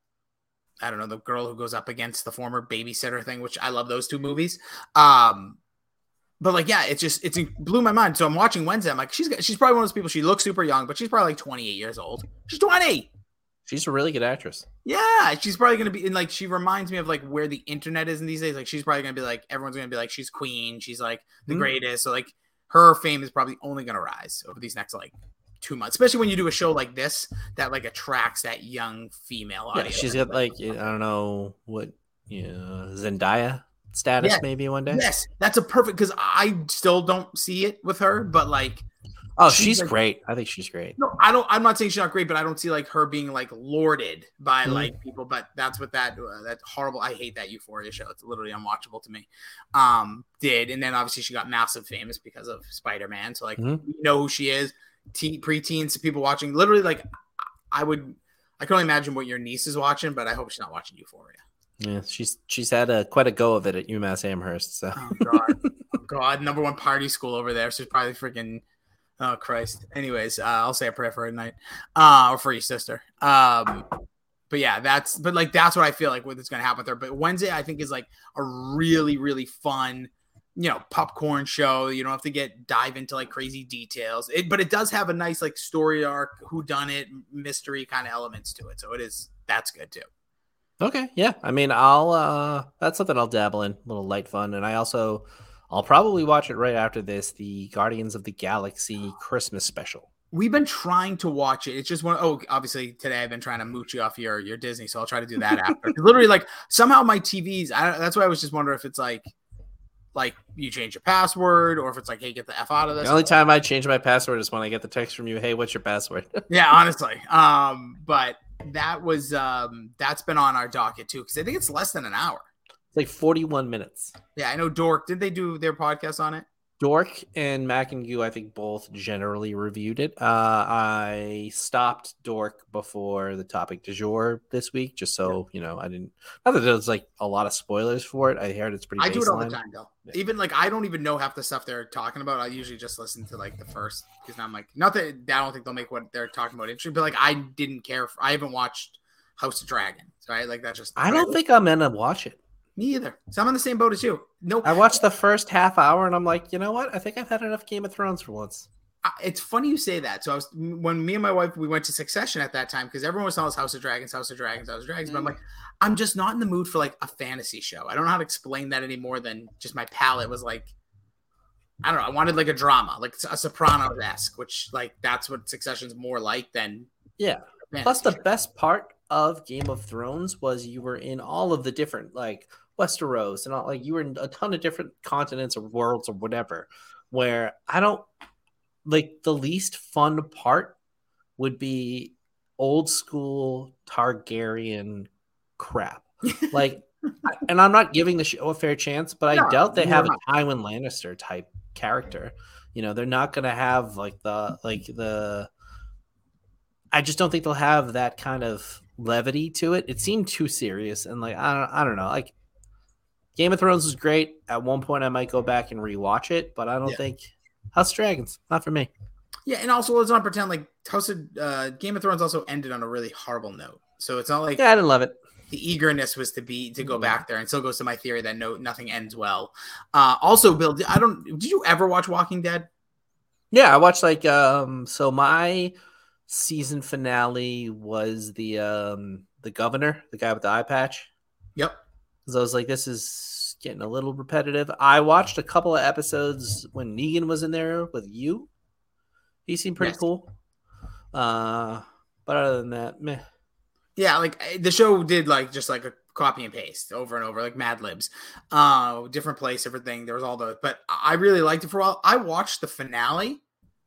I don't know, the girl who goes up against the former babysitter thing, which I love those two movies. Um, but like, yeah, it just, it's, it blew my mind. So I'm watching Wednesday. I'm like, she's, she's probably one of those people. She looks super young, but she's probably like twenty-eight years old. She's twenty. She's a really good actress. Yeah, she's probably gonna be in like she reminds me of like where the internet is in these days. Like she's probably gonna be like everyone's gonna be like she's queen, she's like the Mhm. greatest. So like her fame is probably only gonna rise over these next like two months, especially when you do a show like this that like attracts that young female Yeah, audience. she's got like, I don't know what, you know, Zendaya status Yeah. maybe one day. Yes, that's a perfect because I still don't see it with her, but like Oh, she's she's like- great. I think she's great. no, I don't. I'm not saying she's not great, but I don't see like her being like lorded by Mhm. like people. But that's what that uh, that horrible. I hate that Euphoria show. It's literally unwatchable to me. Um, did and then obviously she got massive famous because of Spider Man. So like Mhm. we know who she is. Teen, preteens, people watching. Literally, like I would. I can only imagine what your niece is watching, but I hope she's not watching Euphoria. Yeah, she's she's had a quite a go of it at UMass Amherst. So Oh god, oh, god, number one party school over there. She's probably freaking. Oh Christ. Anyways, uh, I'll say a prayer for her tonight, uh, or for your sister. Um, but yeah, that's but like that's what I feel like what's gonna happen with her. But Wednesday, I think is like a really really fun, you know, popcorn show. You don't have to get dive into like crazy details. It, but it does have a nice like story arc, who done it, mystery kind of elements to it. So it is that's good too. okay, yeah. I mean, I'll uh that's something I'll dabble in, a little light fun, and I also I'll probably watch it right after this, the Guardians of the Galaxy Christmas special. we've been trying to watch it. It's just one. Oh, obviously today I've been trying to mooch you off your your Disney, so I'll try to do that after. Literally, like somehow my T Vs. I, that's why I was just wondering if it's like, like you change your password, or if it's like, hey, get the f out of this. The only time I change my password is when I get the text from you. Hey, what's your password? Yeah, honestly. Um, but that was um, that's been on our docket too because I think it's less than an hour. It's like forty-one minutes. Yeah, I know. Dork, did they do their podcast on it? Dork and Mac and Goo, I think both generally reviewed it. Uh, I stopped Dork before the topic du jour this week, just so you know. I didn't. Not that there's like a lot of spoilers for it. I heard it's pretty. I baseline. do it all the time though. Yeah. Even like I don't even know half the stuff they're talking about. I usually just listen to like the first because I'm like, not that I don't think they'll make what they're talking about interesting, but like I didn't care. For, I haven't watched House of Dragons, right? Like that's just. I don't think I'm gonna watch it. Me either. So I'm on the same boat as you. No, I watched the first half hour and I'm like, you know what? I think I've had enough Game of Thrones for once. It's funny you say that. So I was when me and my wife we went to Succession at that time because everyone was telling us House of Dragons, House of Dragons, House of Dragons. Mm. But I'm like, I'm just not in the mood for like a fantasy show. I don't know how to explain that any more than just my palate was like. I don't know. I wanted like a drama, like a Sopranos-esque, which like that's what Succession's more like than. Yeah. Plus, the show. Best part of Game of Thrones was you were in all of the different like. Westeros and all, like you were in a ton of different continents or worlds or whatever, where I don't like the least fun part would be old school Targaryen crap. Like, and I'm not giving the show a fair chance, but I no, doubt they have not. a Tywin Lannister type character. You know, they're not going to have like the, like the, I just don't think they'll have that kind of levity to it. It seemed too serious. And like, I don't, I don't know, like, Game of Thrones was great. At one point, I might go back and rewatch it, but I don't yeah. think House of Dragons, not for me. Yeah, and also let's not pretend like House of uh, Game of Thrones also ended on a really horrible note. So it's not like yeah, I didn't love it. The eagerness was to be to go back there, and still goes to my theory that no nothing ends well. Uh, also, Bill, I don't. Did you ever watch Walking Dead? Yeah, I watched like um. So my season finale was the um the governor, the guy with the eye patch. Yep. So I was like, this is getting a little repetitive. I watched a couple of episodes when Negan was in there with you. He seemed pretty yes. cool. Uh, but other than that, meh. Yeah, like the show did like just like a copy and paste over and over, like Mad Libs. Uh, different place, everything. There was all those, but I really liked it for a while. I watched the finale.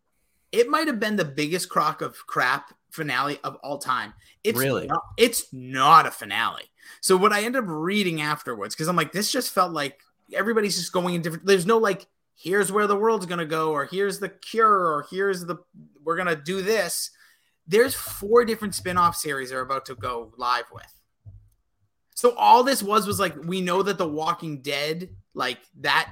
It might have been the biggest crock of crap finale of all time. It's really, not, it's not a finale. So what I ended up reading afterwards, because I'm like, this just felt like everybody's just going in different. There's no like, here's where the world's gonna go, or here's the cure, or here's the we're gonna do this. There's four different spin-off series they're about to go live with. So all this was was like, we know that The Walking Dead, like that,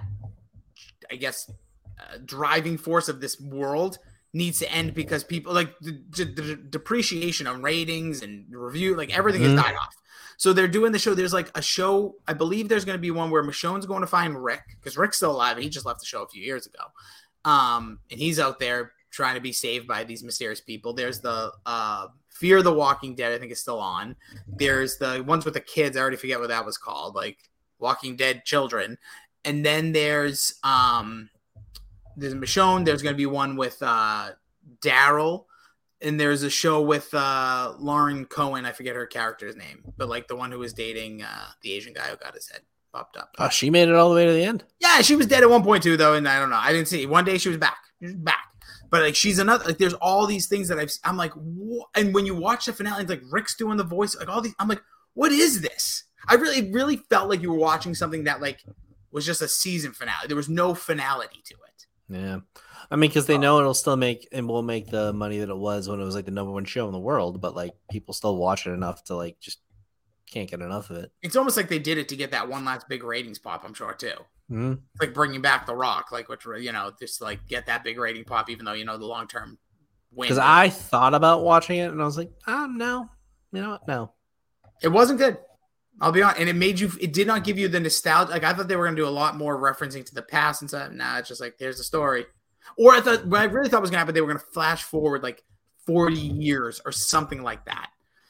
I guess, uh, driving force of this world needs to end because people like the, the, the depreciation on ratings and review, like everything mm-hmm. has died off. So they're doing the show. There's like a show. I believe there's going to be one where Michonne's going to find Rick because Rick's still alive. And he just left the show a few years ago. Um, and he's out there trying to be saved by these mysterious people. There's the uh, Fear the Walking Dead, I think is still on. There's the ones with the kids. I already forget what that was called, like Walking Dead Children. And then there's um, there's Michonne. There's going to be one with uh, Daryl. And there's a show with uh, Lauren Cohen. I forget her character's name, but like the one who was dating uh, the Asian guy who got his head popped up. Oh, she made it all the way to the end? Yeah, she was dead at one point too, though. And I don't know. I didn't see. One day she was back. She was back. But like she's another. Like there's all these things that I've. I'm like, what? And when you watch the finale, it's like Rick's doing the voice. Like all these. I'm like, what is this? I really, it really felt like you were watching something that like was just a season finale. There was no finality to it. Yeah. I mean, because they know it'll still make and will make the money that it was when it was like the number one show in the world, but like people still watch it enough to like just can't get enough of it. It's almost like they did it to get that one last big ratings pop, I'm sure too. Mm-hmm. Like bringing back The Rock, like which you know, just like get that big rating pop, even though you know the long term win. Because I thought about watching it and I was like, oh no, you know what? No, it wasn't good. I'll be honest, and it made you. It did not give you the nostalgia. Like I thought they were going to do a lot more referencing to the past and stuff. Nah, it's just like here's the story. Or I thought what I really thought was going to happen, they were going to flash forward like forty years or something like that.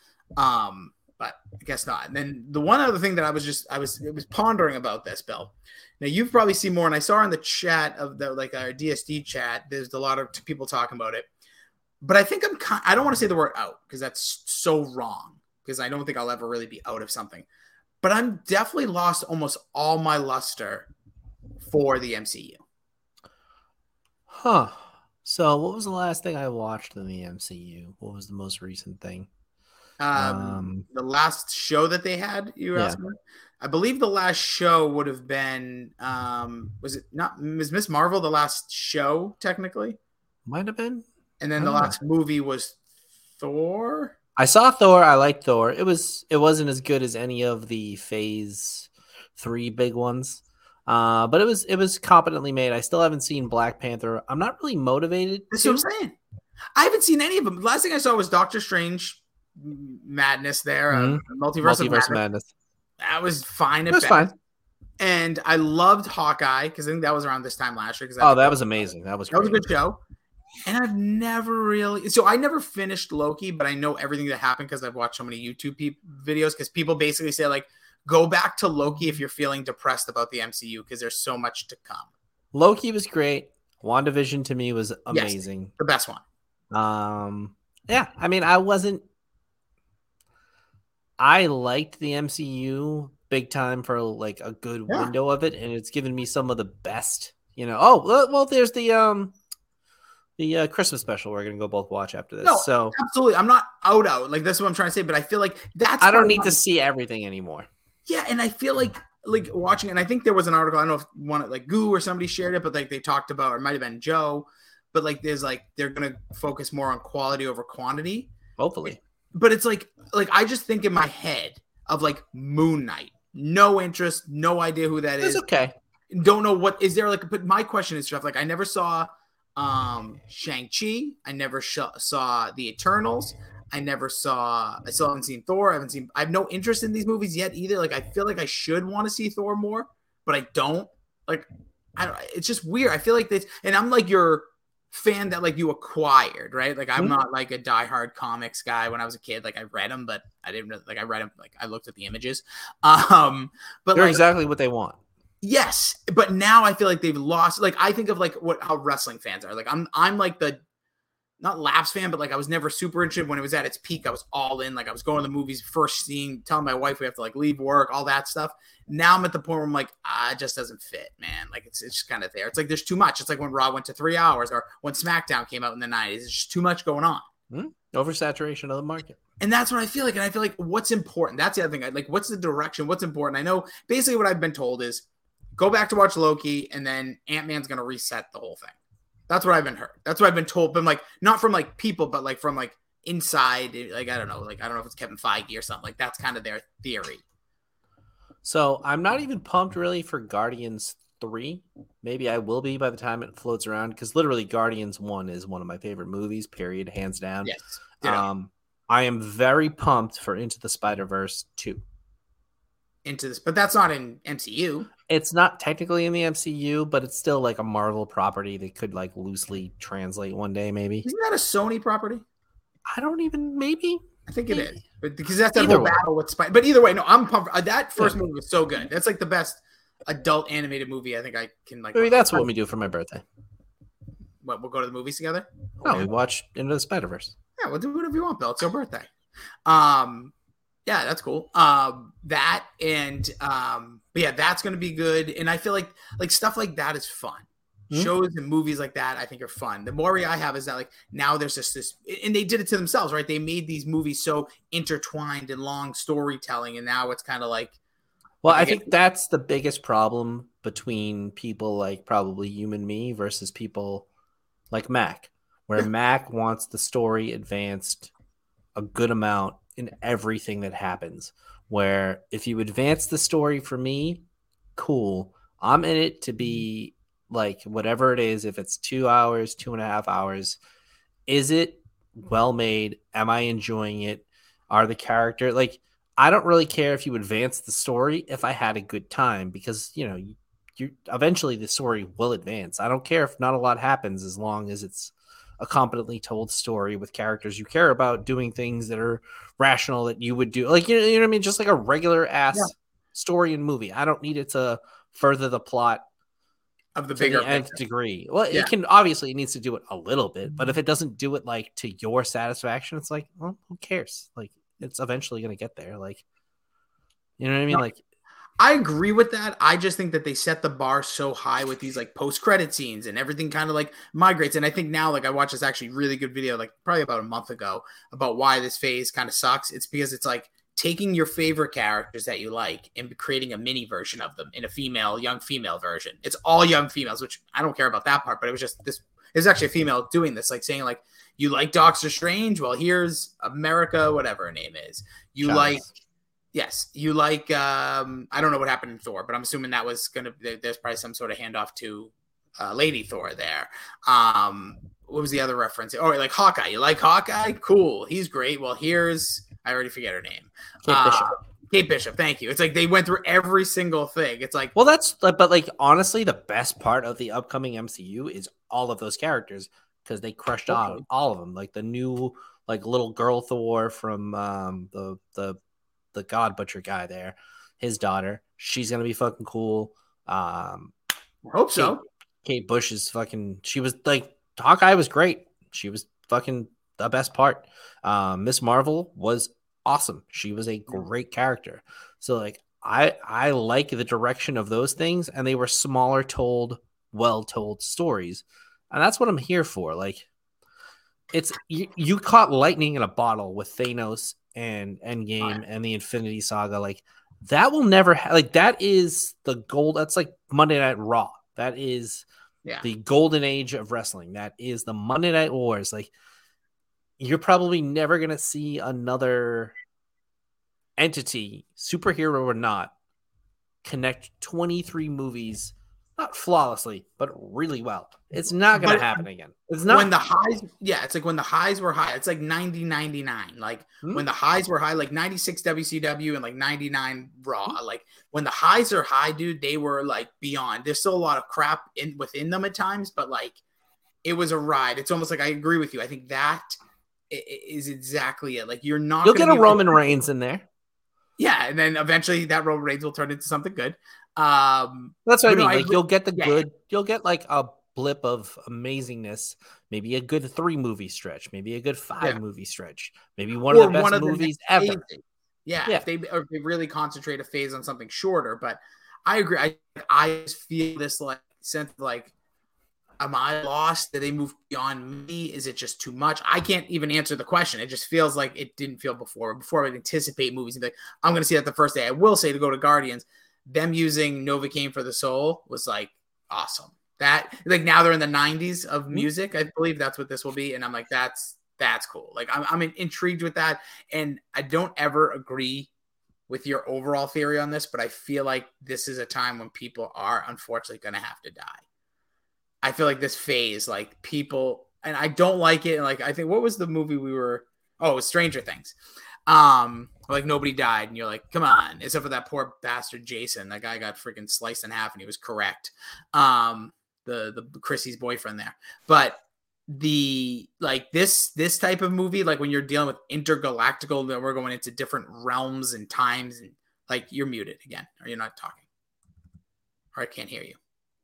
Um, but I guess not. And then the one other thing that I was just I was it was pondering about this, Bill. Now you've probably seen more, and I saw in the chat of the like our D S D chat. There's a lot of people talking about it. but I think I'm kind, I don't want to say the word out because that's so wrong because I don't think I'll ever really be out of something. But I'm definitely lost almost all my luster for the M C U. Huh. So what was the last thing I watched in the M C U? What was the most recent thing? Um, Um, the last show that they had, you were yeah. asking? I believe the last show would have been, um, was it not, was Miss Marvel the last show technically? Might have been. And then I the don't know. last movie was Thor. I saw Thor. I liked Thor. It was it wasn't as good as any of the Phase three big ones, uh, but it was it was competently made. I still haven't seen Black Panther. I'm not really motivated. That's to. what I'm saying. I haven't seen any of them. Last thing I saw was Doctor Strange madness there, Mhm. uh, multiverse, of Multiverse madness. Madness. That was fine. It at was best. fine. And I loved Hawkeye because I think that was around this time last year. Because Oh, that was amazing. That was that was great. a good show. And I've never really, so I never finished Loki, but I know everything that happened because I've watched so many YouTube pe- videos. Because people basically say like, go back to Loki if you're feeling depressed about the M C U because there's so much to come. Loki was great. WandaVision to me was amazing. Yes, the best one. Um, yeah, I mean, I wasn't. I liked the M C U big time for like a good Yeah. window of it, and it's given me some of the best. You know, oh well, well there's the um, the uh, Christmas special we're gonna go both watch after this. No, so absolutely. I'm not out out like that's what I'm trying to say, but I feel like that's I don't what need I'm- to see everything anymore. Yeah, and I feel like like watching it, and I think there was an article, I don't know if one like Goo or somebody shared it, but like they talked about, or it might have been Joe, but like there's like they're gonna focus more on quality over quantity. Hopefully, But it's like like I just think in my head of like Moon Knight. No interest, no idea who that it's is. okay. Don't know what is there like, but my question is stuff like I never saw um Shang-Chi, I never sh- saw the Eternals. I never saw, I still haven't seen Thor. I haven't seen, I have no interest in these movies yet either. Like, I feel like I should want to see Thor more, but I don't. Like, I don't, it's just weird. I feel like this, and I'm like your fan that like you acquired, right? Like, I'm Mm-hmm. not like a diehard comics guy when I was a kid. Like, I read them, but I didn't really, like, I read them, like, I looked at the images. Um, but They're like, exactly what they want. yes, but now I feel like they've lost. Like I think of like what how wrestling fans are. Like I'm I'm like the not Labs fan, but like I was never super interested when it was at its peak. I was all in. Like I was going to the movies, first seeing, telling my wife we have to like leave work, all that stuff. Now I'm at the point where I'm like, ah, it just doesn't fit, man. Like it's it's just kind of there. It's like there's too much. It's like when Raw went to three hours, or when SmackDown came out in the nineties. It's just too much going on. Hmm? Oversaturation of the market. And that's what I feel like. And I feel like what's important. That's the other thing. I, like, what's the direction? What's important? I know basically what I've been told is go back to watch Loki, and then Ant-Man's going to reset the whole thing. That's what I've been heard. That's what I've been told. But like, not from like people, but like from like inside. Like, I don't know. Like, I don't know if it's Kevin Feige or something. Like, that's kind of their theory. So I'm not even pumped really for Guardians three. Maybe I will be by the time it floats around, because literally Guardians one is one of my favorite movies, period, hands down. Yes. Ditto. Um, I am very pumped for Into the Spider-Verse two. Into this, but that's not in M C U. It's not technically in the M C U, but it's still like a Marvel property that could like loosely translate one day, maybe. Isn't that a Sony property? I don't even, maybe. I think it Maybe. is, but because that's that Either whole way. battle with Spider. But either way, no, I'm pumped. Uh, that first Yeah. movie was so good. That's like the best adult animated movie I think I can like. Maybe that's what we do for my birthday. What, we'll go to the movies together. No, we watch Into the Spider-Verse. Yeah, we'll do whatever you want, Bill. It's your birthday. Um, yeah, that's cool. Um, that and um, but yeah, that's gonna be good. And I feel like like stuff like that is fun. Mhm. Shows and movies like that, I think, are fun. The worry I have is that like now there's just this, and they did it to themselves, right? They made these movies so intertwined and long storytelling, and now it's kind of like, Well, I Okay. think that's the biggest problem between people like probably you and me versus people like Mac, where Yeah. Mac wants the story advanced a good amount in everything that happens. Where if you advance the story for me, cool. I'm in it to be like whatever it is. If it's two hours, two and a half hours, is it well made? Am I enjoying it? Are the character like? I don't really care if you advance the story if I had a good time, because you know you, you eventually the story will advance. I don't care if not a lot happens as long as it's a competently told story with characters you care about doing things that are rational that you would do. Like you know, you know what I mean? Just like a regular ass Yeah. story and movie. I don't need it to further the plot of the to bigger the nth picture. degree. Well, Yeah. it can obviously it needs to do it a little bit, but if it doesn't do it like to your satisfaction, it's like, well, who cares? Like, it's eventually gonna get there. Like, you know what I mean? No. Like, I agree with that. I just think that they set the bar so high with these like post credit scenes and everything kind of like migrates. And I think now, like I watched this actually really good video, like probably about a month ago, about why this phase kind of sucks. It's because it's like taking your favorite characters that you like and creating a mini version of them in a female, young female version. It's all young females, which I don't care about that part, but it was just this. There's actually a female doing this, like saying like, you like Doctor Strange? Well, here's America, whatever her name is. You Chavez. like. Yes, you like, um, I don't know what happened in Thor, but I'm assuming that was going to, there's probably some sort of handoff to uh, Lady Thor there. Um, what was the other reference? Oh, like Hawkeye. You like Hawkeye? Cool. He's great. Well, here's, I already forget her name. Kate uh, Bishop. Kate Bishop. Thank you. It's like they went through every single thing. It's like, Well, that's but like honestly, the best part of the upcoming M C U is all of those characters because they crushed Okay. on all of them. Like the new like little girl Thor from um, the the the God Butcher guy there, his daughter. She's gonna be fucking cool. Um, I hope so. Kate, Kate Bush is fucking. She was like Hawkeye was great. She was fucking the best part. Um, Miss Marvel was awesome. She was a great character. So like I I like the direction of those things, and they were smaller told, well told stories, and that's what I'm here for. Like it's you, you caught lightning in a bottle with Thanos and Endgame Right. and the Infinity Saga. Like that will never ha- like that is the gold. That's like Monday Night Raw. That is Yeah. the golden age of wrestling. That is the Monday Night Wars. Like you're probably never gonna see another entity, superhero or not, connect twenty-three movies, not flawlessly, but really well. It's not gonna But happen again. It's not. When the highs, yeah, it's like when the highs were high. It's like ninety, ninety-nine. Like Hmm? when the highs were high, like ninety-six W C W and like ninety-nine Raw. Like when the highs are high, dude, they were like beyond. There's still a lot of crap in within them at times, but like it was a ride. It's almost like I agree with you. I think that i- i- is exactly it. Like you're not. You'll gonna get a be- Roman Reigns in there. Yeah, and then eventually that Roman Reigns will turn into something good. Um, That's what I But no, mean. I Like agree- you'll get the yeah. good. You'll get like a blip of amazingness. Maybe a good three movie stretch. Maybe a good five Yeah. movie stretch. Maybe one or of the best one of the movies next ever. phases. Yeah, Yeah. if they or if they really concentrate a phase on something shorter. But I agree. I I just feel this like sense of like, am I lost? Did they move beyond me? Is it just too much? I can't even answer the question. It just feels like it didn't feel before. Before I would anticipate movies and be like, I'm going to see that the first day. I will say to go to Guardians, them using Novocaine for the Soul was like awesome. That like now they're in the nineties of music. I believe that's what this will be, and I'm like, that's that's cool. Like I'm I'm intrigued with that, and I don't ever agree with your overall theory on this, but I feel like this is a time when people are unfortunately going to have to die. I feel like this phase, like people, and I don't like it. And like I think, what was the movie we were? Oh, it was Stranger Things. Um, like nobody died, and you're like, come on, except for that poor bastard Jason. That guy got freaking sliced in half, and he was correct. Um, the the Chrissy's boyfriend there, but the like this this type of movie, like when you're dealing with intergalactical, that we're going into different realms and times, and like you're muted again, or you're not talking, or I can't hear you.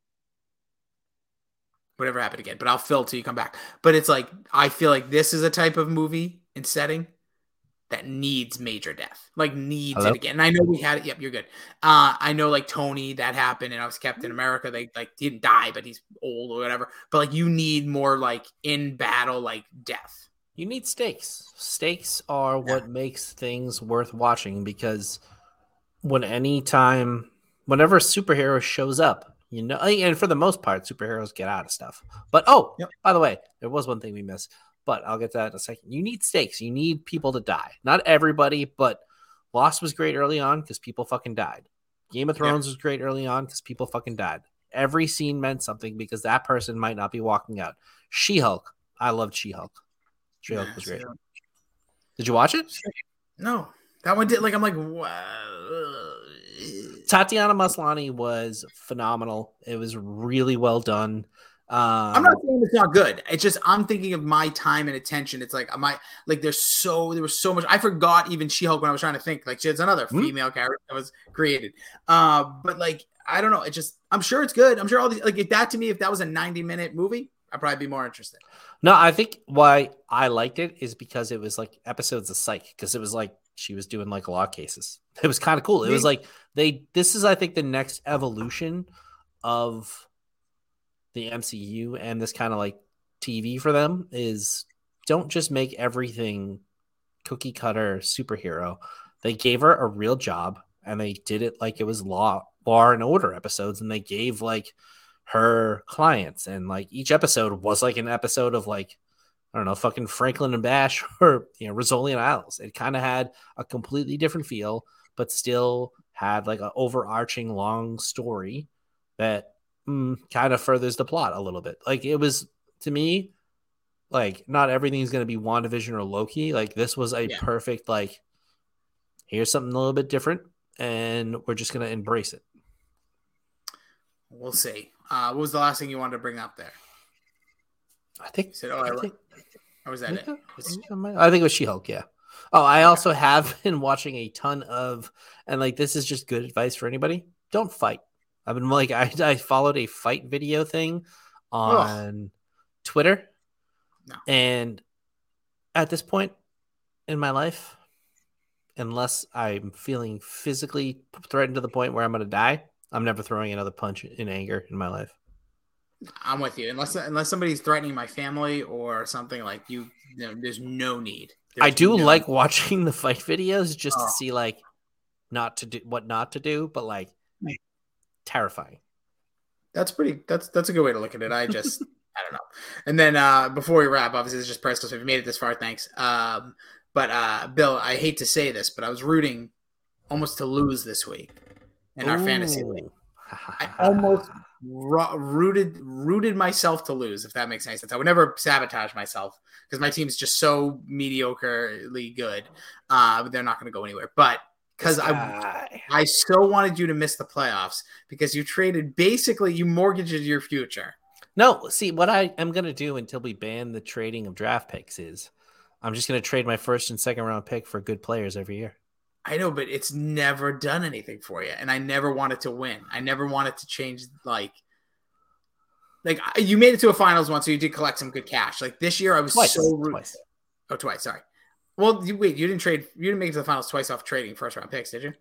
Whatever happened again, but I'll fill till you come back. But it's like I feel like this is a type of movie and setting that needs major death, like needs Hello? it again. And I know we had it. Yep, you're good. Uh, I know like Tony that happened, and I was Captain America. They like he didn't die, but he's old or whatever. But like you need more like in battle like death. You need stakes. Stakes are what makes things worth watching because when any time, whenever a superhero shows up, you know, and for the most part, superheroes get out of stuff. But oh, Yep. by the way, there was one thing we missed, but I'll get to that in a second. You need stakes. You need people to die. Not everybody, but Lost was great early on because people fucking died. Game of Thrones was great early on because people fucking died. Every scene meant something because that person might not be walking out. She-Hulk. I loved She-Hulk. She-Hulk was great. Did you watch it? No, that one did. Like I'm like, wow. Tatiana Maslany was phenomenal. It was really well done. Um, I'm not saying it's not good. It's just I'm thinking of my time and attention. It's like my like there's so there was so much. I forgot even She-Hulk when I was trying to think. Like she's another Hmm? female character that was created. Uh, but like I don't know. It just I'm sure it's good. I'm sure all these like if that to me if that was a ninety minute movie, I'd probably be more interested. No, I think why I liked it is because it was like episodes of Psych because it was like she was doing like law cases. It was kind of cool. It was like they this is I think the next evolution of the M C U and this kind of like T V for them is don't just make everything cookie cutter superhero. They gave her a real job and they did it like it was law law and order episodes and they gave like her clients and like each episode was like an episode of like I don't know fucking Franklin and Bash or you know Rizzoli and Isles. It kind of had a completely different feel but still had like an overarching long story that Mm, kind of furthers the plot a little bit. Like it was to me, like not everything's going to be WandaVision or Loki. Like this was a Yeah. perfect like. Here's something a little bit different, and we're just going to embrace it. We'll see. Uh, what was the last thing you wanted to bring up there? I think. You said, "Oh, I, I think, or was that it?" Was- I think it was She-Hulk. Yeah. Oh, I also have been watching a ton of, and like this is just good advice for anybody. Don't fight. I've been like I, I followed a fight video thing on Ugh. Twitter, no. and at this point in my life, unless I'm feeling physically threatened to the point where I'm going to die, I'm never throwing another punch in anger in my life. I'm with you. Unless unless somebody's threatening my family or something like you, you know, there's no need. There's I do no like need. watching the fight videos just oh. to see like not to do what not to do, but like. Terrifying. That's pretty. That's that's a good way to look at it. I just I don't know. And then uh, before we wrap, obviously this is just personal. So if you made it this far, thanks. Um, but uh, Bill, I hate to say this, but I was rooting almost to lose this week in our Ooh. fantasy league. I almost ro- rooted rooted myself to lose, if that makes any sense. I would never sabotage myself because my team's just so mediocrely good. Uh, but they're not going to go anywhere. But because I I so wanted you to miss the playoffs because you traded basically you mortgaged your future. No, see what I am going to do until we ban the trading of draft picks is I'm just going to trade my first and second round pick for good players every year. I know, but it's never done anything for you, and I never wanted to win. I never wanted to change like like you made it to a finals once, so you did collect some good cash. Like this year, I was twice, so rude. Twice. Oh, twice. Sorry. Well, you, wait, you didn't trade. You didn't make it to the finals twice off trading first round picks, did you?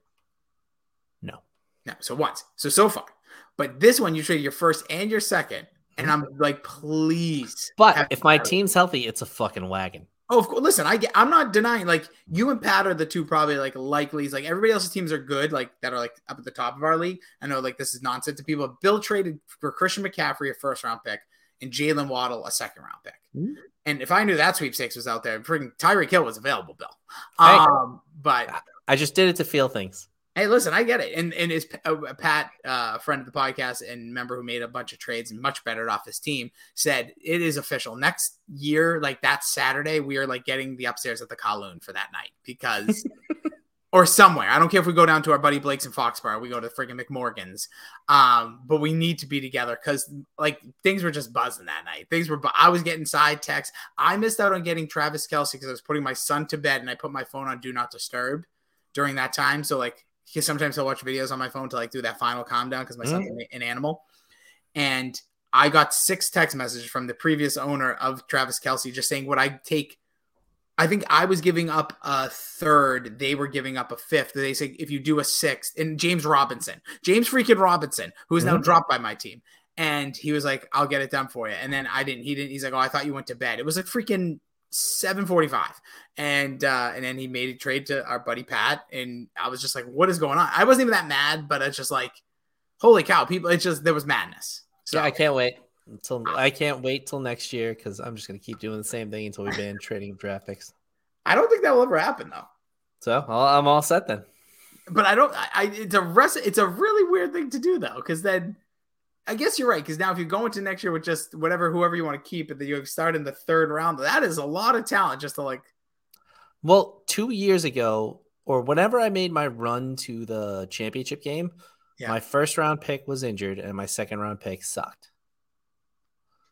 No. No. So once. So, so far. But this one, you traded your first and your second. And I'm like, please. But if my team's healthy, it's a fucking wagon. Oh, of course. Listen, I get, I'm not denying, like, you and Pat are the two probably, like, likelies. Like, everybody else's teams are good, like, that are, like, up at the top of our league. I know, like, this is nonsense to people. Bill traded for Christian McCaffrey, a first-round pick, and Jalen Waddle, a second-round pick. Mm-hmm. And if I knew that sweepstakes was out there, freaking Tyreek Hill was available, Bill. Hey, um, but I just did it to feel things. Hey, listen, I get it. And and is uh, Pat, a uh, friend of the podcast and member who made a bunch of trades and much better off his team, said it is official. Next year, like that Saturday, we are like getting the upstairs at the Kowloon for that night because, or somewhere. I don't care if we go down to our buddy Blake's in Foxborough, we go to freaking McMorgan's. Um, but we need to be together because like things were just buzzing that night. Things were, bu- I was getting side texts. I missed out on getting Travis Kelce because I was putting my son to bed and I put my phone on Do Not Disturb during that time. So like, because sometimes I'll watch videos on my phone to like do that final calm down because my son's mm. an animal. And I got six text messages from the previous owner of Travis Kelce just saying, would I take, I think I was giving up a third. They were giving up a fifth. They say, if you do a sixth, and James Robinson, James freaking Robinson, who is mm. now dropped by my team. And he was like, I'll get it done for you. And then I didn't, he didn't, he's like, oh, I thought you went to bed. It was like freaking seven forty-five, and uh and then he made a trade to our buddy Pat, and I was just like, what is going on? I wasn't even that mad, but it's just like, holy cow, people, it's just there was madness. So yeah, I can't wait until I can't wait till next year because I'm just gonna keep doing the same thing until we ban trading draft picks. I don't think that will ever happen though. So I'm all set then. But I don't. I it's a rest. It's a really weird thing to do though, because then. I guess you're right, because now if you go into next year with just whatever, whoever you want to keep, and then you start in the third round, that is a lot of talent just to like. Well, two years ago, or whenever I made my run to the championship game, yeah. my first round pick was injured and my second round pick sucked.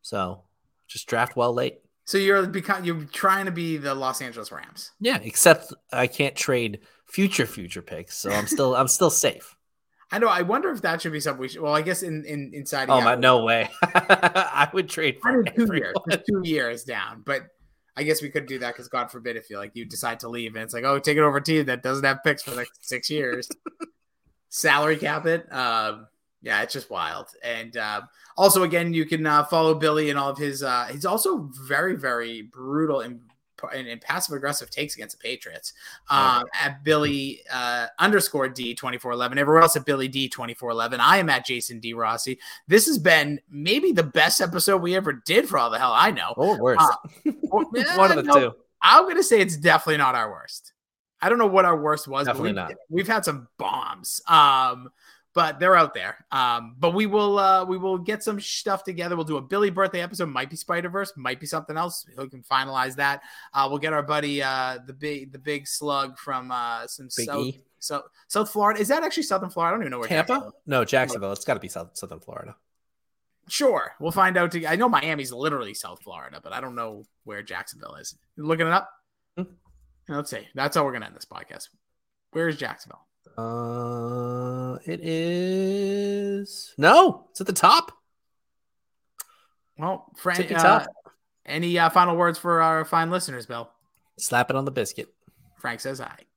So just draft well late. So you're become you're trying to be the Los Angeles Rams. Yeah, except I can't trade future future picks, so I'm still I'm still safe. I know. I wonder if that should be something we should. Well, I guess in, in inside. Oh my, no way! I would trade for two years, two years down, but I guess we could do that because God forbid if you like you decide to leave and it's like, oh, take it over a team that doesn't have picks for the next six years, salary cap it. Um, yeah, it's just wild. And uh, also, again, you can uh, follow Billy and all of his. Uh, he's also very, very brutal and. And, and passive aggressive takes against the Patriots um, oh. at Billy uh, underscore D twenty-four eleven. Everyone else at Billy D twenty-four eleven. I am at Jason D Rossi. This has been maybe the best episode we ever did for all the hell I know. Or worse. Uh, or, eh, One of the no, two. I'm going to say it's definitely not our worst. I don't know what our worst was. Definitely but we've, not. We've had some bombs. Um, But they're out there. Um, but we will uh, we will get some stuff together. We'll do a Billy birthday episode. Might be Spider-Verse. Might be something else. We can finalize that. Uh, we'll get our buddy uh, the big the big slug from uh, some Big South, E? so, South Florida. Is that actually Southern Florida? I don't even know where Tampa? Jacksonville. No, Jacksonville. It's got to be South Southern Florida. Sure, we'll find out. To, I know Miami's literally South Florida, but I don't know where Jacksonville is. You looking it up? Hmm. Let's see. That's how we're gonna end this podcast. Where is Jacksonville? Uh, it is no, it's at the top. Well, Frank, Tippy uh, top. Any uh, final words for our fine listeners, Bill? Slap it on the biscuit. Frank says aye.